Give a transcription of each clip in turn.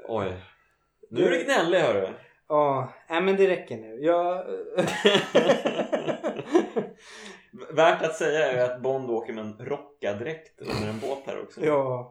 Oj. Nu är du gnällig, hörru. Ja, men det räcker nu. Värt att säga är att Bond åker med en rockadräkt under en båt här också. Ja.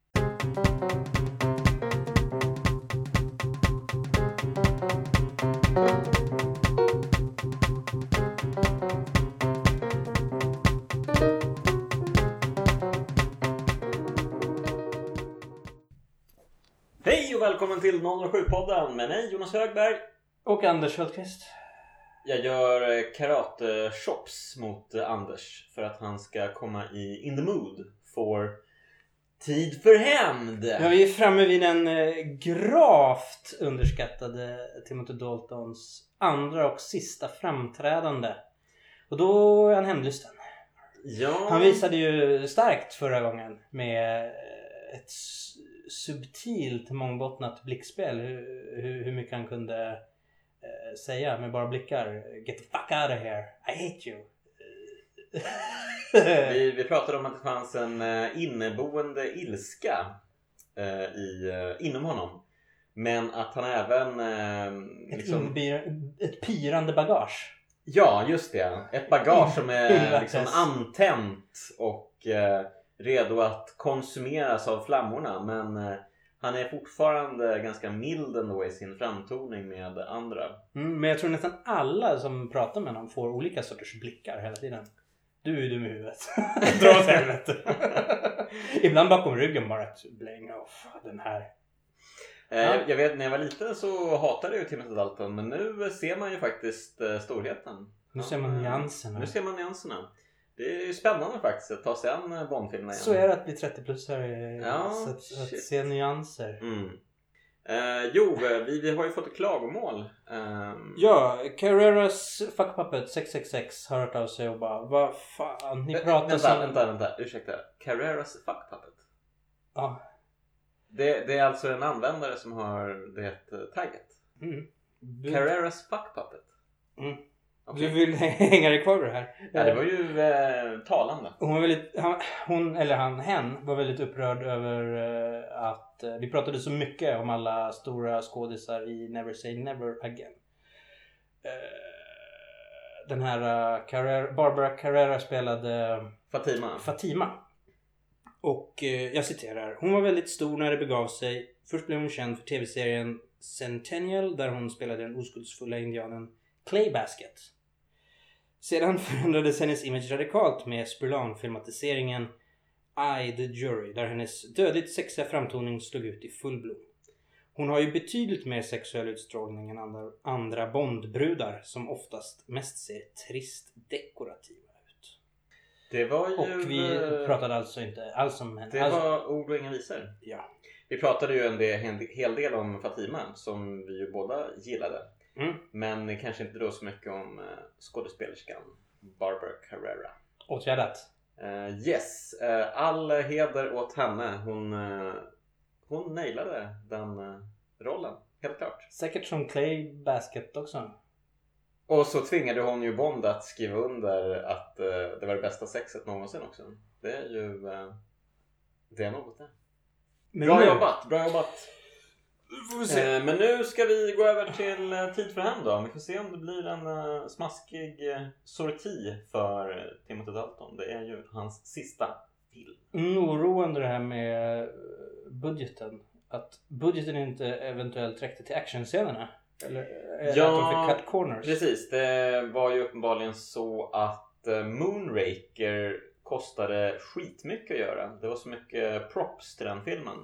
Hej och välkommen till 007-podden med mig Jonas Högberg Och Anders Hultqvist. Jag gör karate-shops mot Anders för att han ska komma in the mood for tid för hämnd. Ja, vi är framme vid den gravt underskattade Timothy Daltons andra och sista framträdande. Och då är han hämndlysten. Ja. Han visade ju starkt förra gången med ett subtilt mångbottnat blickspel hur mycket han kunde säga med bara blickar. Get the fuck out of here, I hate you. vi pratade om att det fanns en inneboende ilska inom honom. Men att han även ett pyrande bagage. Ja, just det. Ett bagage som är liksom antänt och redo att konsumeras av flammorna. Men han är fortfarande ganska mild ändå i sin framtoning med andra. Men jag tror nästan alla som pratar med honom får olika sorters blickar hela tiden. Du är dum i huvudet. Dra åt helvete. Ibland bakom ryggen bara ett bläng av den här. Jag vet, när jag var liten så hatade jag ju Timothy Dalton. Men nu ser man ju faktiskt storheten. Nu ser man nyanserna. Nu ser man nyanserna. Det är ju spännande faktiskt att ta sig an Bond-filmerna igen. Så är det att bli 30-plussare. Ja, att se nyanser. Vi har ju fått ett klagomål. Ja, Carreras Fuck Puppet 666 har hört av sig och bara, vad fan, ni pratar Vänta, ursäkta. Carreras Fuck Puppet? Ja. Det är alltså en användare som har det tagget. Carreras Fuck Puppet. Okay. Du vill hänga dig kvar det här? Ja, det var ju talande. Hon var väldigt, hen var väldigt upprörd över att vi pratade så mycket om alla stora skådisar i Never Say Never Again. Den här Barbara Carrera spelade Fatima. Och jag citerar: hon var väldigt stor när det begav sig. Först blev hon känd för tv-serien Centennial där hon spelade den oskuldsfulla indianen Clay Basket. Sedan förändrades hennes image radikalt med Spurlan-filmatiseringen I, the Jury, där hennes dödligt sexiga framtoning slog ut i full blom. Hon har ju betydligt mer sexuell utstrålning än andra Bondbrudar som oftast mest ser trist dekorativa ut. Det var ju... Och vi pratade alltså inte alls om henne. Det var ord och inga visor. Ja. Vi pratade ju en hel del om Fatima som vi ju båda gillade. Men kanske inte då så mycket om skådespelerskan Barbara Carrera. Åtgärdat. Yes, all heder åt henne. Hon nailade den rollen, helt klart. Säkert som Clay Basket också. Och så tvingade hon ju Bond att skriva under att det var det bästa sexet någonsin också. Det är ju det är något det. Bra jobbat. Men nu ska vi gå över till Tid för hämnd då. Vi får se om det blir en smaskig sorti för Timothy Dalton. Det är ju hans sista film. Oroande det här med budgeten. Att budgeten inte eventuellt räckte till actionscenerna. Eller att de fick cut corners. Precis, det var ju uppenbarligen så att Moonraker kostade skitmycket att göra. Det var så mycket props till den filmen.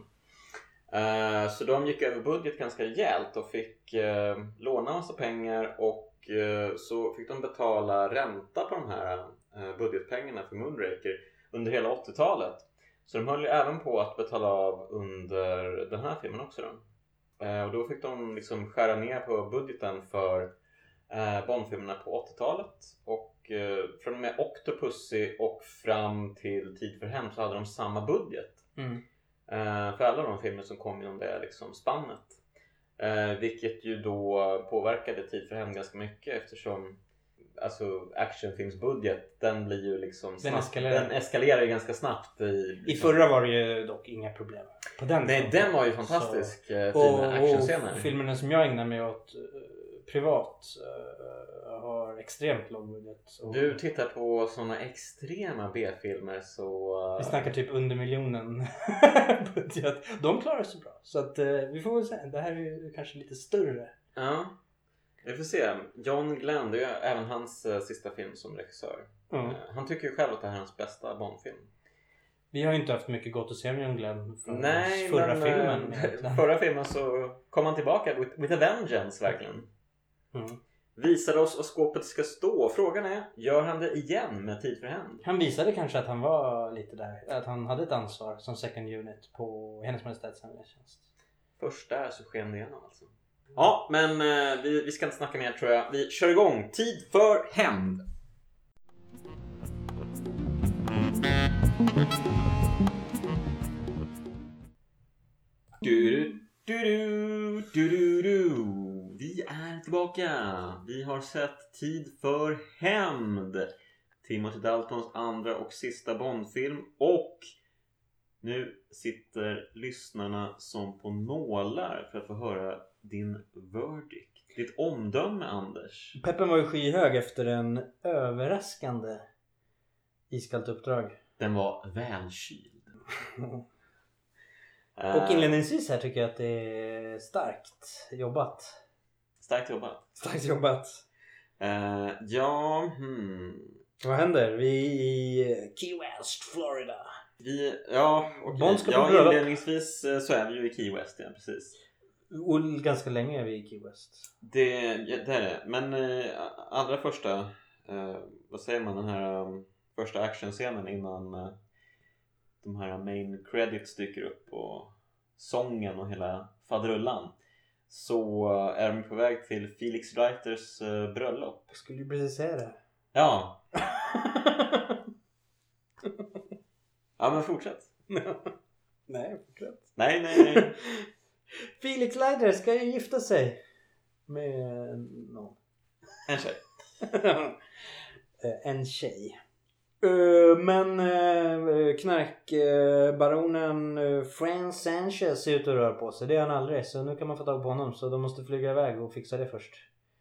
Så de gick över budget ganska rejält och fick låna massa pengar och så fick de betala ränta på de här budgetpengarna för Moonraker under hela 80-talet. Så de höll ju även på att betala av under den här filmen också då. Och då fick de liksom skära ner på budgeten för Bondfilmerna på 80-talet. Och från och med Octopussy och fram till Tid för hämnd så hade de samma budget. För alla de filmer som kom inom det liksom spannet. Vilket ju då påverkade Tid för hämnd ganska mycket eftersom alltså actionfilmsbudget, den blir ju liksom snabbt, den eskalerar ju ganska snabbt i förra var det ju dock inga problem på den. Nej, den var ju fantastisk, fina actionscener. Och filmerna som jag ägnar mig åt privat har extremt låg budget. Du tittar på såna extrema B-filmer så... Vi snackar typ under miljonen budget. De klarar sig bra. Så att vi får väl se. Det här är ju kanske lite större. Ja, vi får se. John Glenn, det är ju även hans sista film som regissör. Han tycker ju själv att det här är hans bästa Bond-film. Vi har ju inte haft mycket gott att se med John Glenn för förra filmen. Förra filmen så kom han tillbaka with a vengeance verkligen. Visade oss och skåpet ska stå. Frågan är, gör han det igen med Tid för hämnd? Han visade kanske att han var lite där. Att han hade ett ansvar som second unit på Hennes Majestäts Hemliga Tjänst. Först där så sken det igenom alltså. Ja, men vi ska inte snacka mer tror jag. Vi kör igång. Tid för hämnd. Vi är tillbaka. Vi har sett Tid för hämnd. Timothy Daltons andra och sista Bondfilm. Och nu sitter lyssnarna som på nålar för att få höra din verdict. Ditt omdöme, Anders. Peppen var ju skyhög efter en överraskande iskallt uppdrag. Den var välkyld. Och inledningsvis här tycker jag att det är starkt jobbat. Starkt jobbat. Starkt jobbat. Ja, Vad händer? Vi i Key West, Florida. Inledningsvis så är vi ju i Key West, ja, precis. Och ganska länge är vi i Key West. Det är det. Men allra första, vad säger man, den här första actionscenen innan de här main credits dyker upp och sången och hela faderullan, så är de på väg till Felix Reiters bröllop. Jag skulle ju precis säga det. Ja. Ja, men fortsätt. Nej, fortsätt. Nej. Felix Leiter ska ju gifta sig med någon. En tjej. En tjej. Men knarkbaronen Franz Sanchez ser ut att röra på sig. Det är han aldrig. Så nu kan man få tag på honom. Så de måste flyga iväg och fixa det först.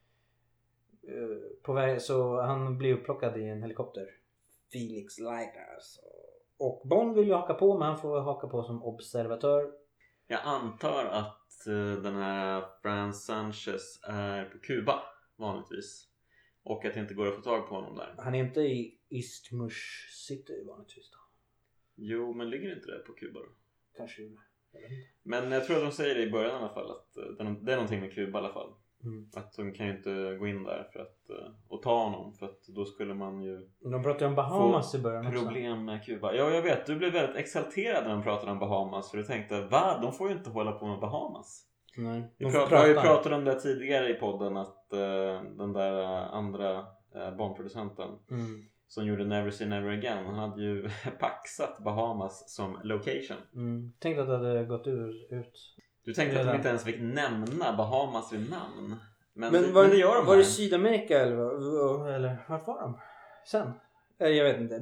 På väg, så han blir upplockad i en helikopter. Felix Leiter alltså. Och Bond vill ju haka på, men han får haka på som observatör. Jag antar att den här Franz Sanchez är på Kuba vanligtvis. Och att det inte går att få tag på honom där. Han är inte i Isthmus City vanligtvis då. Jo, men ligger inte det på Kuba då? Kanske. Men jag tror att de säger det i början i alla fall. Att det är någonting med Kuba i alla fall. Att de kan ju inte gå in där för att och ta honom. För att då skulle man ju... De pratade om Bahamas i början också. Problem med Kuba. Ja, jag vet. Du blev väldigt exalterad när de pratade om Bahamas. För du tänkte, va? De får ju inte hålla på med Bahamas. Nej. Vi har ju pratat om det tidigare i podden. Att den där andra barnproducenten som gjorde Never Say Never Again, han hade ju paxat Bahamas som location. Tänkte att det hade gått ut. Du tänkte att de inte ens fick nämna Bahamas vid namn. Men det gör de. Var det Sydamerika eller vart var de? Sen? Jag vet inte.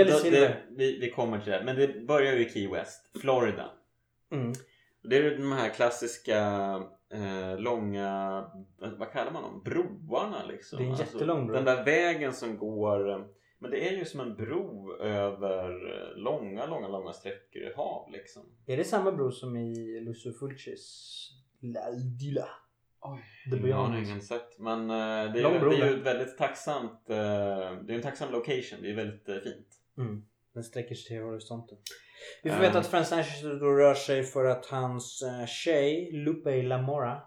Vi kommer till det. Men det börjar ju i Key West, Florida. Det är de här klassiska långa, vad kallar man dem? Broarna liksom. Det är en jättelång bro. Den där vägen som går, men det är ju som en bro över långa sträckor i hav liksom. Är det samma bro som i Lucio Fulcis L'Aldila? Oj, jag har ingen sett. Men det är ju ett väldigt tacksamt, det är en tacksam location. Det är väldigt fint. Den sträcker sig till horisonten. Vi får veta att Franz Sanchez då rör sig för att hans tjej Lupe Lamora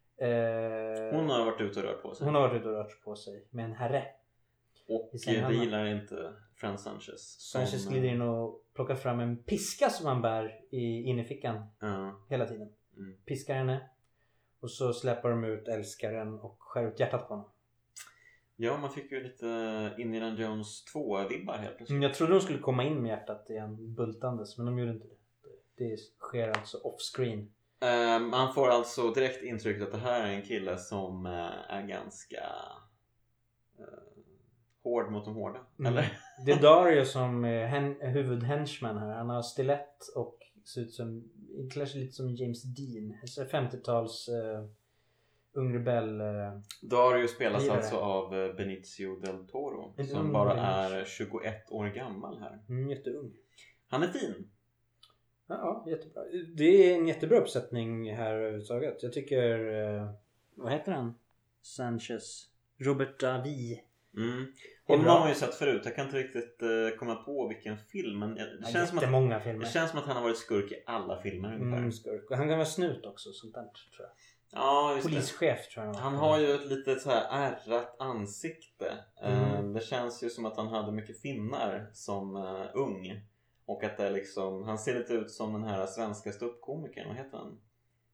hon har varit ute och rört på sig. Hon har varit ute och rört på sig med en herre. Och det gillar inte Franz Sanchez. Sanchez glider in och plockar fram en piska som han bär i innerfickan hela tiden. Piskar henne. Och så släpper de ut älskaren och skär ut hjärtat på honom. Ja, man fick ju lite Indiana Jones 2-vibbar helt plötsligt. Jag trodde de skulle komma in med hjärtat igen bultandes, men de gjorde inte det. Det sker alltså off-screen. Man får alltså direkt intrycket att det här är en kille som är ganska hård mot de hårda. Eller? Det är Dario som är huvudhenchman här. Han har stilett och ser ut som, kanske lite som James Dean. 50-tals ung rebell. Dario spelas alltså av Benicio del Toro. Som bara är 21 år gammal här. Jätteung. Han är fin. Ja, jättebra. Det är en jättebra uppsättning här överhuvudtaget. Jag tycker, vad heter han? Sanchez. Robert Davi. Honom har man ju sett förut. Jag kan inte riktigt komma på vilken film. Men det känns som att, filmer. Det känns som att han har varit skurk i alla filmer ungefär. Skurk. Och han kan vara snut också, sånt där, tror jag. Ja, just polischef tror jag. Han har ju ett litet så här ärrat ansikte. Det känns ju som att han hade mycket finnar som ung. Och att det är liksom, han ser lite ut som den här svenska ståuppkomikern. Vad heter han?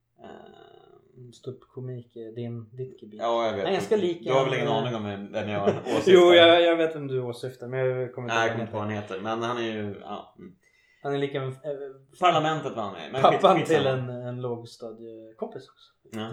Ståuppkomik, ditt gebit. Ja, jag vet. Nej, jag ska lika. Du har väl ingen aning om vem jag åsyftar? Jo, jag vet vem du åsyftar. Men jag kommer inte på vad han heter. Men han är ju... Ja. Han är lika... Parlamentet var han med. Men pappan till en lågstadiekompis också.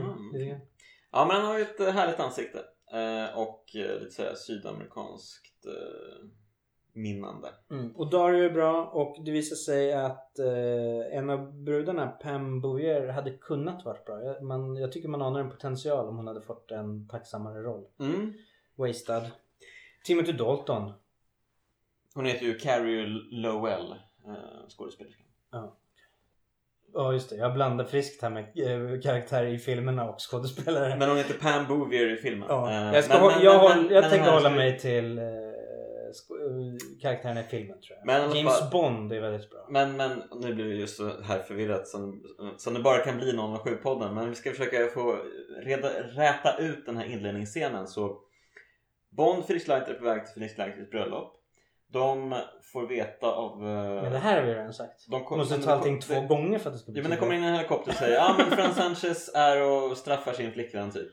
Ja, men han har ju ett härligt ansikte. Och lite såhär sydamerikanskt minnande. Och Dario är bra. Och det visar sig att en av brudarna, Pam Bouvier, hade kunnat varit bra. Jag tycker man anar en potential om hon hade fått en tacksammare roll. Wasted. Timothy Dalton. Hon heter ju Carrie Lowell, skådespelerskan. Ja, just det. Jag blandar friskt här med karaktärer i filmerna och skådespelare. Men hon heter Pam Bouvier i filmen. Ja. Jag tänkte hålla mig till karaktärerna i filmen, tror jag. Men James Bond är väldigt bra. Men nu blir det just så här förvirrat som det bara kan bli någon av 7-podden. Men vi ska försöka få räta ut den här inledningsscenen. Så Bond, Felix Leiter är på väg till Felix Leiters bröllop. De får veta av... Men det här har vi redan sagt. Måste ta allting 2 gånger för att det ska bli... Ja, men det kommer in en helikopter och säger men Fran Sanchez är och straffar sin flickvän typ.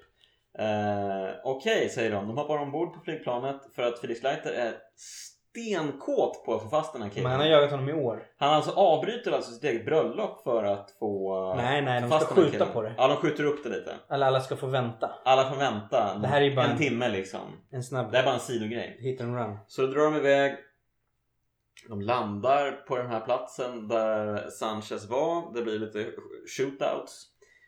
Okej, säger de. De hoppar ombord på flygplanet för att Felix Leiter är stenkåt på att få fast den här killen. Men han har jagat honom i år. Han alltså avbryter alltså sitt eget bröllop för att få... Nej, de ska skjuta på det. Ja, de skjuter upp det lite. Eller alla ska få vänta. Alla får vänta. Det här är bara en timme liksom. En snabb. Det är bara en sidogrej. Hit and run. Så drar de iväg. De landar på den här platsen där Sanchez var. Det blir lite shootouts.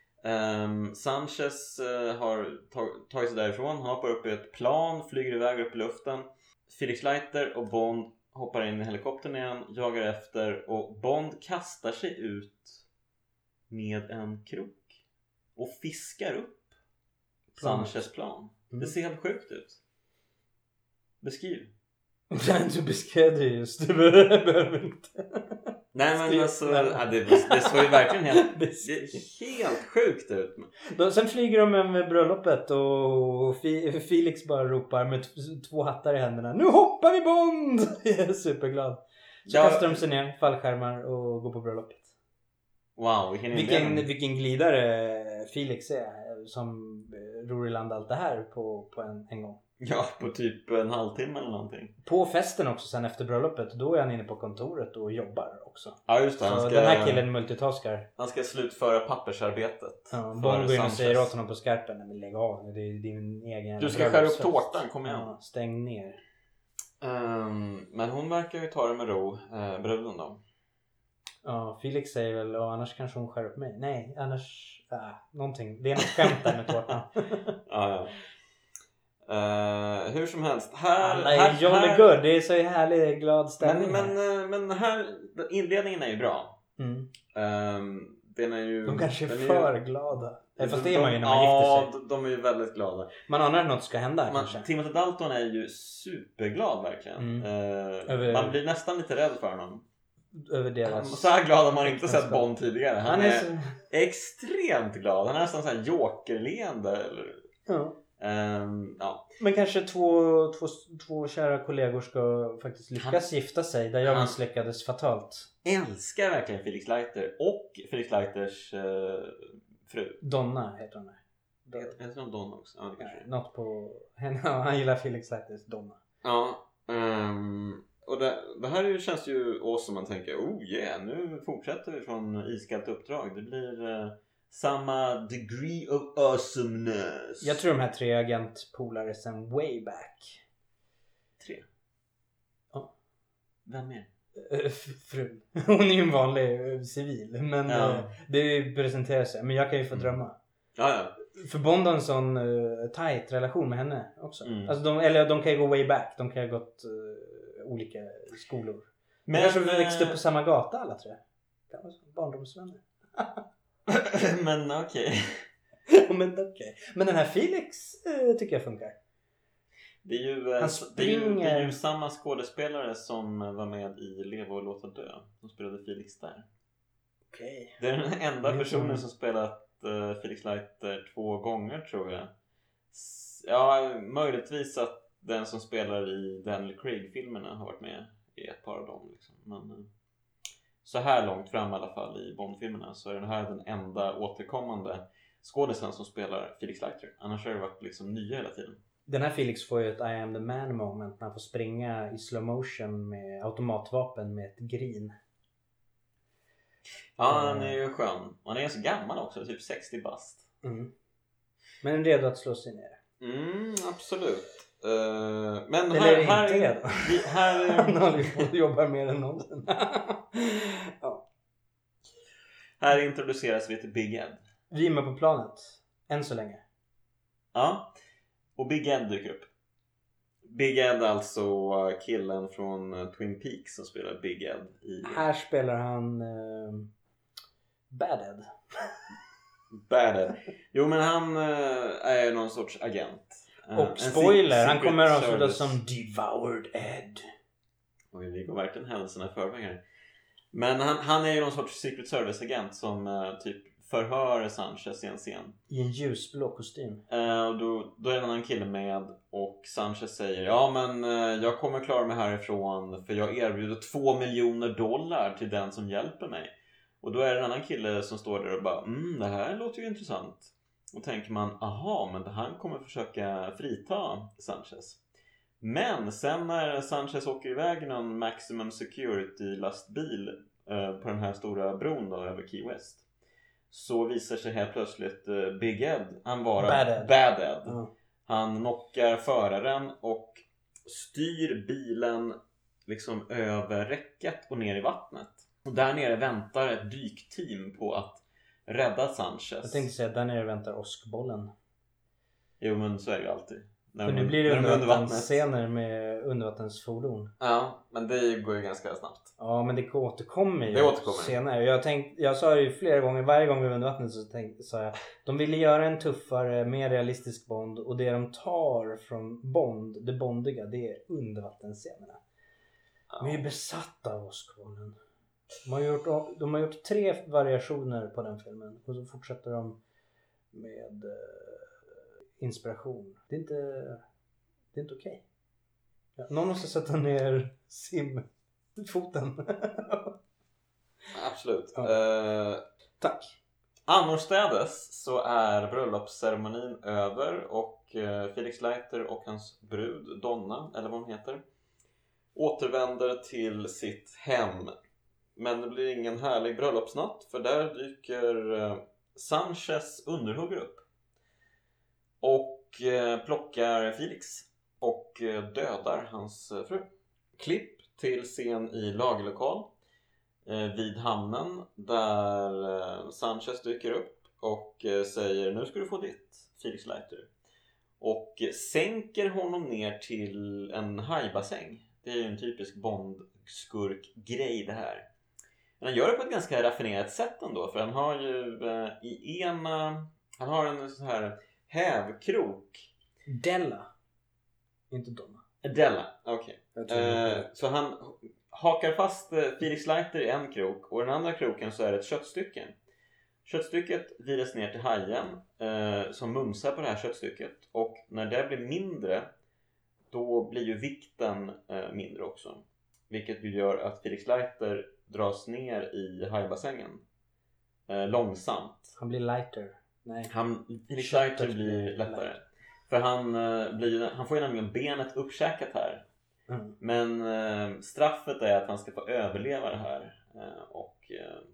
Sanchez har tagit sig därifrån. Han hoppar upp i ett plan, flyger iväg upp i luften. Felix Leiter och Bond hoppar in i helikoptern igen, jagar efter. Och Bond kastar sig ut med en krok och fiskar upp Sanchez plan. Det ser helt sjukt ut. Beskriv. Du beskrev det just. Du behöver inte. Nej, men alltså, det såg ju verkligen helt sjukt ut. Sen flyger de med bröllopet och Felix bara ropar med 2 hattar i händerna. Nu hoppar vi, Bond! Jag är superglad. Så kastar de sig ner, fallskärmar och går på bröllopet. Wow, vilken glidare Felix är som ror i land allt det här på en gång. Ja, på typ en halvtimme eller någonting. På festen också sen efter bröllopet, då är han inne på kontoret och jobbar också. Ja, just det. Så den här killen multitaskar. Han ska slutföra pappersarbetet. Ja, Bond går in och säger åt honom på skarpen: men lägg av, det är din egen... Du ska skära upp tårtan, kom igen. Ja, stäng ner. Men hon verkar ju ta det med ro, bruden då. Ja, Felix säger väl, annars kanske hon skär upp mig. Nej, annars... någonting. Det är något skämt där med tårtan. Ja. Hur som helst alla är jolly good. Det är så härlig, glad stämning. Men här, inledningen är ju bra. Den är ju, de kanske är för glada. Fast det är man ju när man gifter sig. De är ju väldigt glada. Man anar att något ska hända kanske. Timothy Dalton är ju superglad verkligen. Man blir nästan lite rädd för honom. Över deras... Så här glad har man inte sett Bond tidigare. Han är så... extremt glad. Han är nästan så här jokerleende eller... Ja. Ja. Men kanske två kära kollegor ska faktiskt lyckas gifta sig. Där jag misslyckades fatalt. Älskar verkligen Felix Leiter och Felix Leiters fru. Donna heter hon. Heter hon Donna också? Ja, det kanske. Något på henne. Han gillar Felix Leiters Donna. Ja. Och det här känns ju awesome. Man tänker, nu fortsätter vi från iskallt uppdrag. Det blir... samma degree of awesomeness. Jag tror de här 3 agentpolare sen way back. Vem är? Frun. Hon är ju en vanlig civil. Men det presenterar sig. Men jag kan ju få drömma. Ja. För Bond har en sån tight relation med henne också. Alltså de kan ju gå way back. De kan ju ha gått olika skolor. Men kanske växte upp på samma gata alla tror jag. Barndomsvänner. Men okej. Men den här Felix tycker jag funkar. Det är ju, det är ju samma skådespelare som var med i Leva och låta dö. Som spelade Felix där. Okay. Det är den enda personen som spelat Felix Leiter 2 gånger tror jag. Ja, möjligtvis att den som spelar i Daniel Craig-filmerna har varit med i ett par av dem. Liksom. Men så här långt fram i alla fall i Bond-filmerna så är den här den enda återkommande skådespelaren som spelar Felix Leiter. Annars har det varit liksom nya hela tiden. Den här Felix får ju ett I am the man moment när han får springa i slow motion med automatvapen med ett grin. Ja, han är ju skön. Han är så gammal också, typ 60 bast. Men redo att slå sig ner. Absolut. Men eller här han håller på att jobba mer än någonsin. Ja. Här introduceras vi till Big Ed. Vi är med på planet. Än så länge. Ja. Och Big Ed dyker upp. Big Ed alltså killen från Twin Peaks som spelar Big Ed här spelar han Bad Ed. Bad Ed. Jo men han är någon sorts agent. Och spoiler, han kommer avslutas som Devoured Ed. Oj, vi går verkligen händelserna i förväg här. Men han är ju någon sorts Secret Service-agent som typ förhör Sanchez i en scen. I en ljusblå kostym. Och då är det en annan kille med och Sanchez säger ja men jag kommer klara mig härifrån för jag erbjuder $2 miljoner till den som hjälper mig. Och då är det en annan kille som står där och bara det här låter ju intressant. Och tänker man aha men han kommer försöka frita Sanchez. Men sen när Sanchez åker iväg någon maximum security lastbil på den här stora bron då, över Key West. Så visar sig helt plötsligt Big Ed. Han var Bad Ed. Han knockar föraren och styr bilen liksom över räcket och ner i vattnet. Och där nere väntar ett dykteam på att rädda Sanchez. Jag tänkte säga att där nere väntar åskbollen. Jo men så är det ju alltid. För nu blir det undervattensscener med undervattensfordon. Ja, men det går ju ganska snabbt. Ja, men det återkommer ju senare. Jag sa det ju flera gånger, varje gång vi var under vattnet så sa jag de ville göra en tuffare, mer realistisk Bond. Och det de tar från Bond, det bondiga, det är undervattensscenerna. De är ju besatta av åskbollen. De har gjort 3 variationer på den filmen. Och så fortsätter de med inspiration. Det är inte okej. Ja, någon måste sätta ner simfoten. Absolut. Ja. Tack. Annorstädes så är bröllopsceremonin över och Felix Leiter och hans brud Donna, eller vad hon heter, återvänder till sitt hem. Men det blir ingen härlig bröllopsnatt för där dyker Sanchez underhugger upp och plockar Felix och dödar hans fru. Klipp till scen i lagerlokal vid hamnen där Sanchez dyker upp och säger nu ska du få ditt, Felix Leiter. Och sänker honom ner till en hajbassäng. Det är ju en typisk Bond-skurk-grej det här. Men han gör det på ett ganska raffinerat sätt ändå. För han har ju han har en sån här hävkrok. Della. Inte Donna. Della, okej. Så han hakar fast Felix Leiter i en krok. Och den andra kroken så är det ett köttstycke. Köttstycket viras ner till hajen som mumsar på det här köttstycket. Och när det blir mindre då blir ju vikten mindre också. Vilket ju gör att Felix Leiter dras ner i hajbassängen långsamt. Han blir lighter. Nej. Felix Leiter blir lättare. För han får ju nämligen benet uppkäkat här. Men straffet är att han ska få överleva det här. Och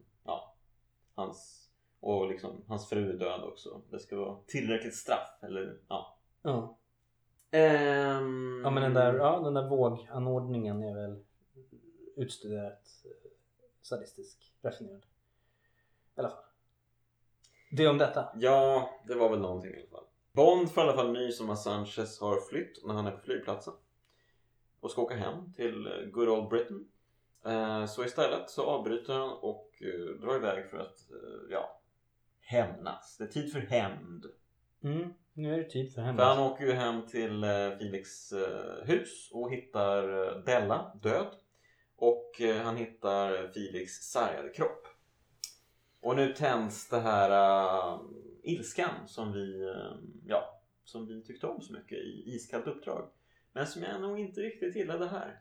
hans fru är död också. Det ska vara tillräckligt straff. Eller, ja. Ja men den där våganordningen är väl utstuderat sadistisk, raffinerad. I alla fall. Det om detta. Ja, det var väl någonting i alla fall. Bond får i alla fall nys om att Sanchez har flytt när han är på flygplatsen. Och ska åka hem till good old Britain. Så istället så avbryter han och drar iväg för att hämnas. Det är tid för hämnd. Nu är det tid för hämnd. För han åker ju hem till Felix hus och hittar Della död. Och han hittar Felix sargade kropp. Och nu tänds det här ilskan som vi tyckte om så mycket i Iskallt uppdrag. Men som jag nog inte riktigt gillade här.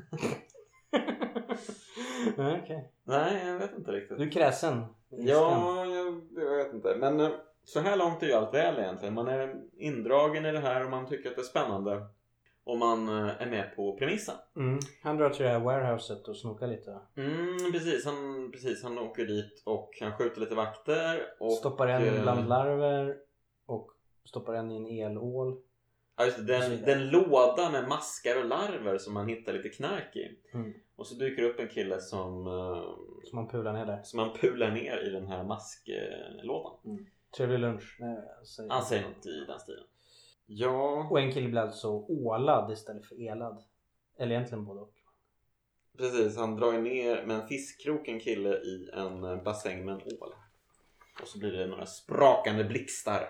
Okay. Nej, jag vet inte riktigt. Du är kräsen. Ja, jag vet inte. Men så här långt är ju allt väl egentligen. Man är indragen i det här och man tycker att det är spännande. Och man är med på premissen. Han drar till det här warehouset och snokar lite. Precis. Han åker dit och han skjuter lite vakter. Och stoppar en bland larver och stoppar en i en elål. Ja, just det, den låda med maskar och larver som man hittar lite knark i. Och så dyker upp en kille som man pular ner där. Som man pular ner i den här masklådan. Trevlig lunch. Han säger något i den stilen. Ja. Och en kille blir alltså ålad istället för elad. Eller egentligen både och. Precis, han drar ner med en fiskkrok en kille i en bassäng med en ål. Och så blir det några sprakande blixtar.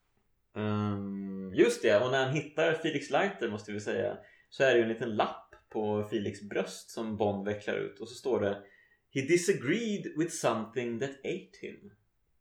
Just det, och när han hittar Felix Leiter måste vi säga, så är det ju en liten lapp på Felix bröst som Bond vecklar ut. Och så står det: He disagreed with something that ate him.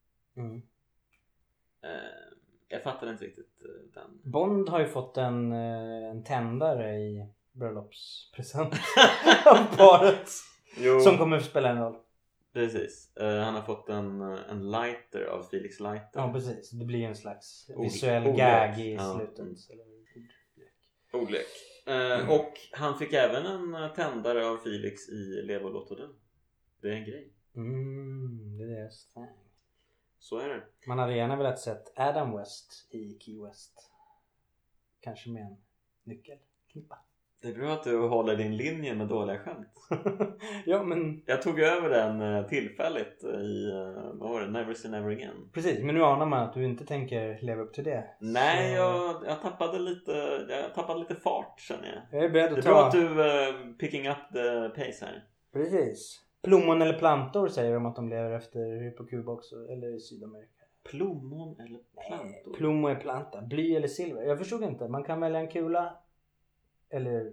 Jag fattar inte riktigt den. Bond har ju fått en tändare i bröllopspresent av paret. Som kommer att spela en roll. Precis, han har fått en lighter av Felix Leiter. Ja, precis, det blir en slags visuell gag i slutet. Ordlek. Och han fick även en tändare av Felix i Lev och låt och dö. Det är en grej. Det är det. Så är det. Man hade gärna velat sett Adam West i Key West. Kanske med en nyckelknippa. Det är bra att du håller din linje med dåliga skämt. Ja, men jag tog över den tillfälligt i vad var det? Never Say Never Again. Precis, men nu anar man att du inte tänker leva upp till det. Nej, så jag tappade lite fart, känner jag. Jag är beredd att det är bra att du picking up the pace här. Precis. Plommon eller plantor säger de att de lever efter på Kuba också, eller i Sydamerika. Plommon eller plantor? Plommon är planta. Bly eller silver. Jag förstod inte. Man kan välja en kula eller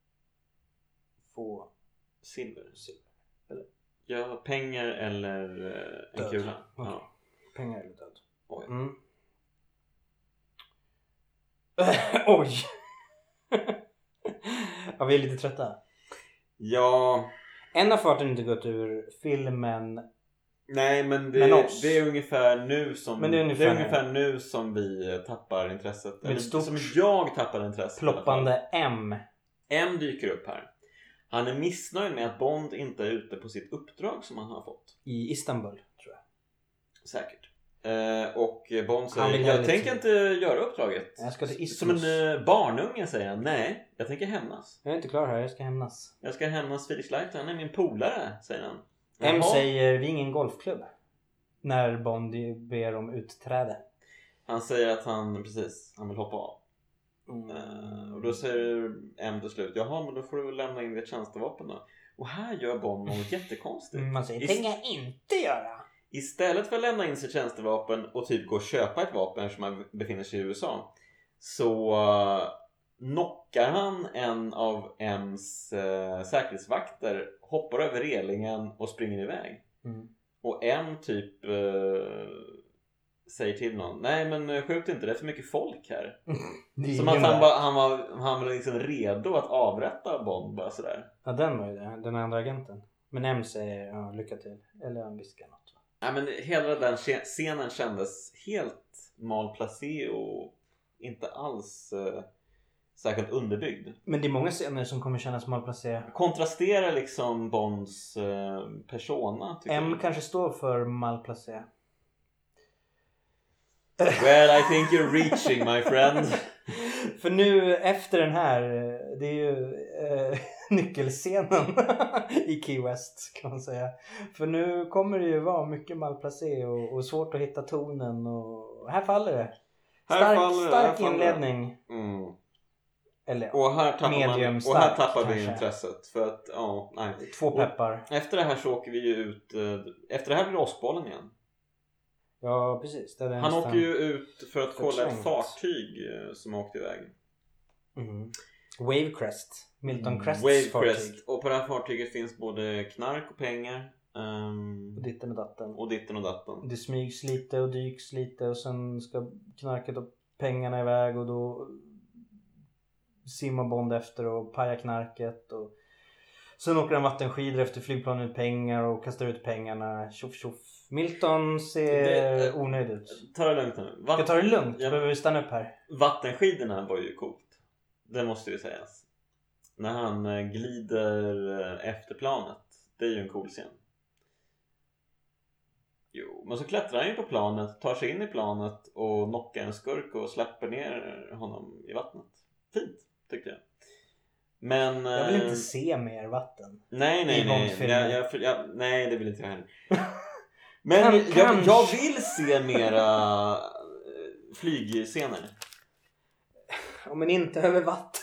få silver. Eller? Ja, pengar eller en död. Kula. Okay. Ja. Pengar eller död. Oj. Oj. Ja, vi är lite trötta. Ja. En av farten inte gått ur filmen. Nej, men det är ungefär nu som nu som vi tappar intresset. Eller som jag tappar intresset. Ploppande M dyker upp här. Han är missnöjd med att Bond inte är ute på sitt uppdrag som han har fått. I Istanbul, tror jag. Säkert. Och Bond säger: jag tänker inte göra uppdraget. Jag ska till som en barnunge säger han: nej, jag tänker hämnas. Jag är inte klar här, jag ska hämnas. Jag ska hämnas Felix Leiter, han är min polare, säger han. M säger: vi är ingen golfklubb. När Bond ber om utträde. Han säger att han vill hoppa av. Och då säger M till slut: jaha, men då får du väl lämna in ditt tjänstevapen då. Och här gör Bond något jättekonstigt. Man säger: tänker jag inte göra. Istället för att lämna in sitt tjänstevapen och typ gå och köpa ett vapen som man befinner sig i USA, så knockar han en av M's säkerhetsvakter, hoppar över relingen och springer iväg. Och M typ säger till någon: nej, men skjut inte, det är för mycket folk här. Som att han var liksom redo att avrätta Bond bara sådär. Ja, den var ju det, den andra agenten. Men M säger: lycka till. Eller han viskar något. Ja, men hela den scenen kändes helt malplacé och inte alls särskilt underbyggd. Men det är många scener som kommer kännas malplacé. Kontrasterar liksom Bonds persona. M kanske står för malplacé. Well, I think you're reaching, my friend. För nu efter den här, det är ju nyckelscenen i Key West kan man säga. För nu kommer det ju vara mycket malplacé och svårt att hitta tonen och här faller det. Stark inledning. Mm. Eller och här tappar vi intresset för att nej. 2 peppar. Och efter det här så åker vi ju ut. Efter det här blir Åskbollen igen. Ja, precis. Han åker ju ut för att kolla ett fartyg som åkte iväg. Wavecrest. Milton Crests fartyg. Och på det här fartyget finns både knark och pengar. Och ditten och datten. Det smygs lite och dyks lite och sen ska knarket och pengarna iväg och då simmar Bond efter och pajar knarket och sen åker han vattenskidor efter flygplanet med pengar och kastar ut pengarna. Tjoff. Milton ser onödig ut. Ta det lugnt nu. Jag tar det lugnt. Behöver vi stanna upp här. Vattenskidorna var ju coolt. Det måste ju sägas. När han glider efter planet. Det är ju en cool scen. Jo, men så klättrar han ju på planet, tar sig in i planet och knockar en skurk och släpper ner honom i vattnet. Fint, tyckte jag. Men jag vill inte se mer vatten. Nej, det vill inte jag heller. Men jag vill se mera flygscener. Ja, men inte över vatten.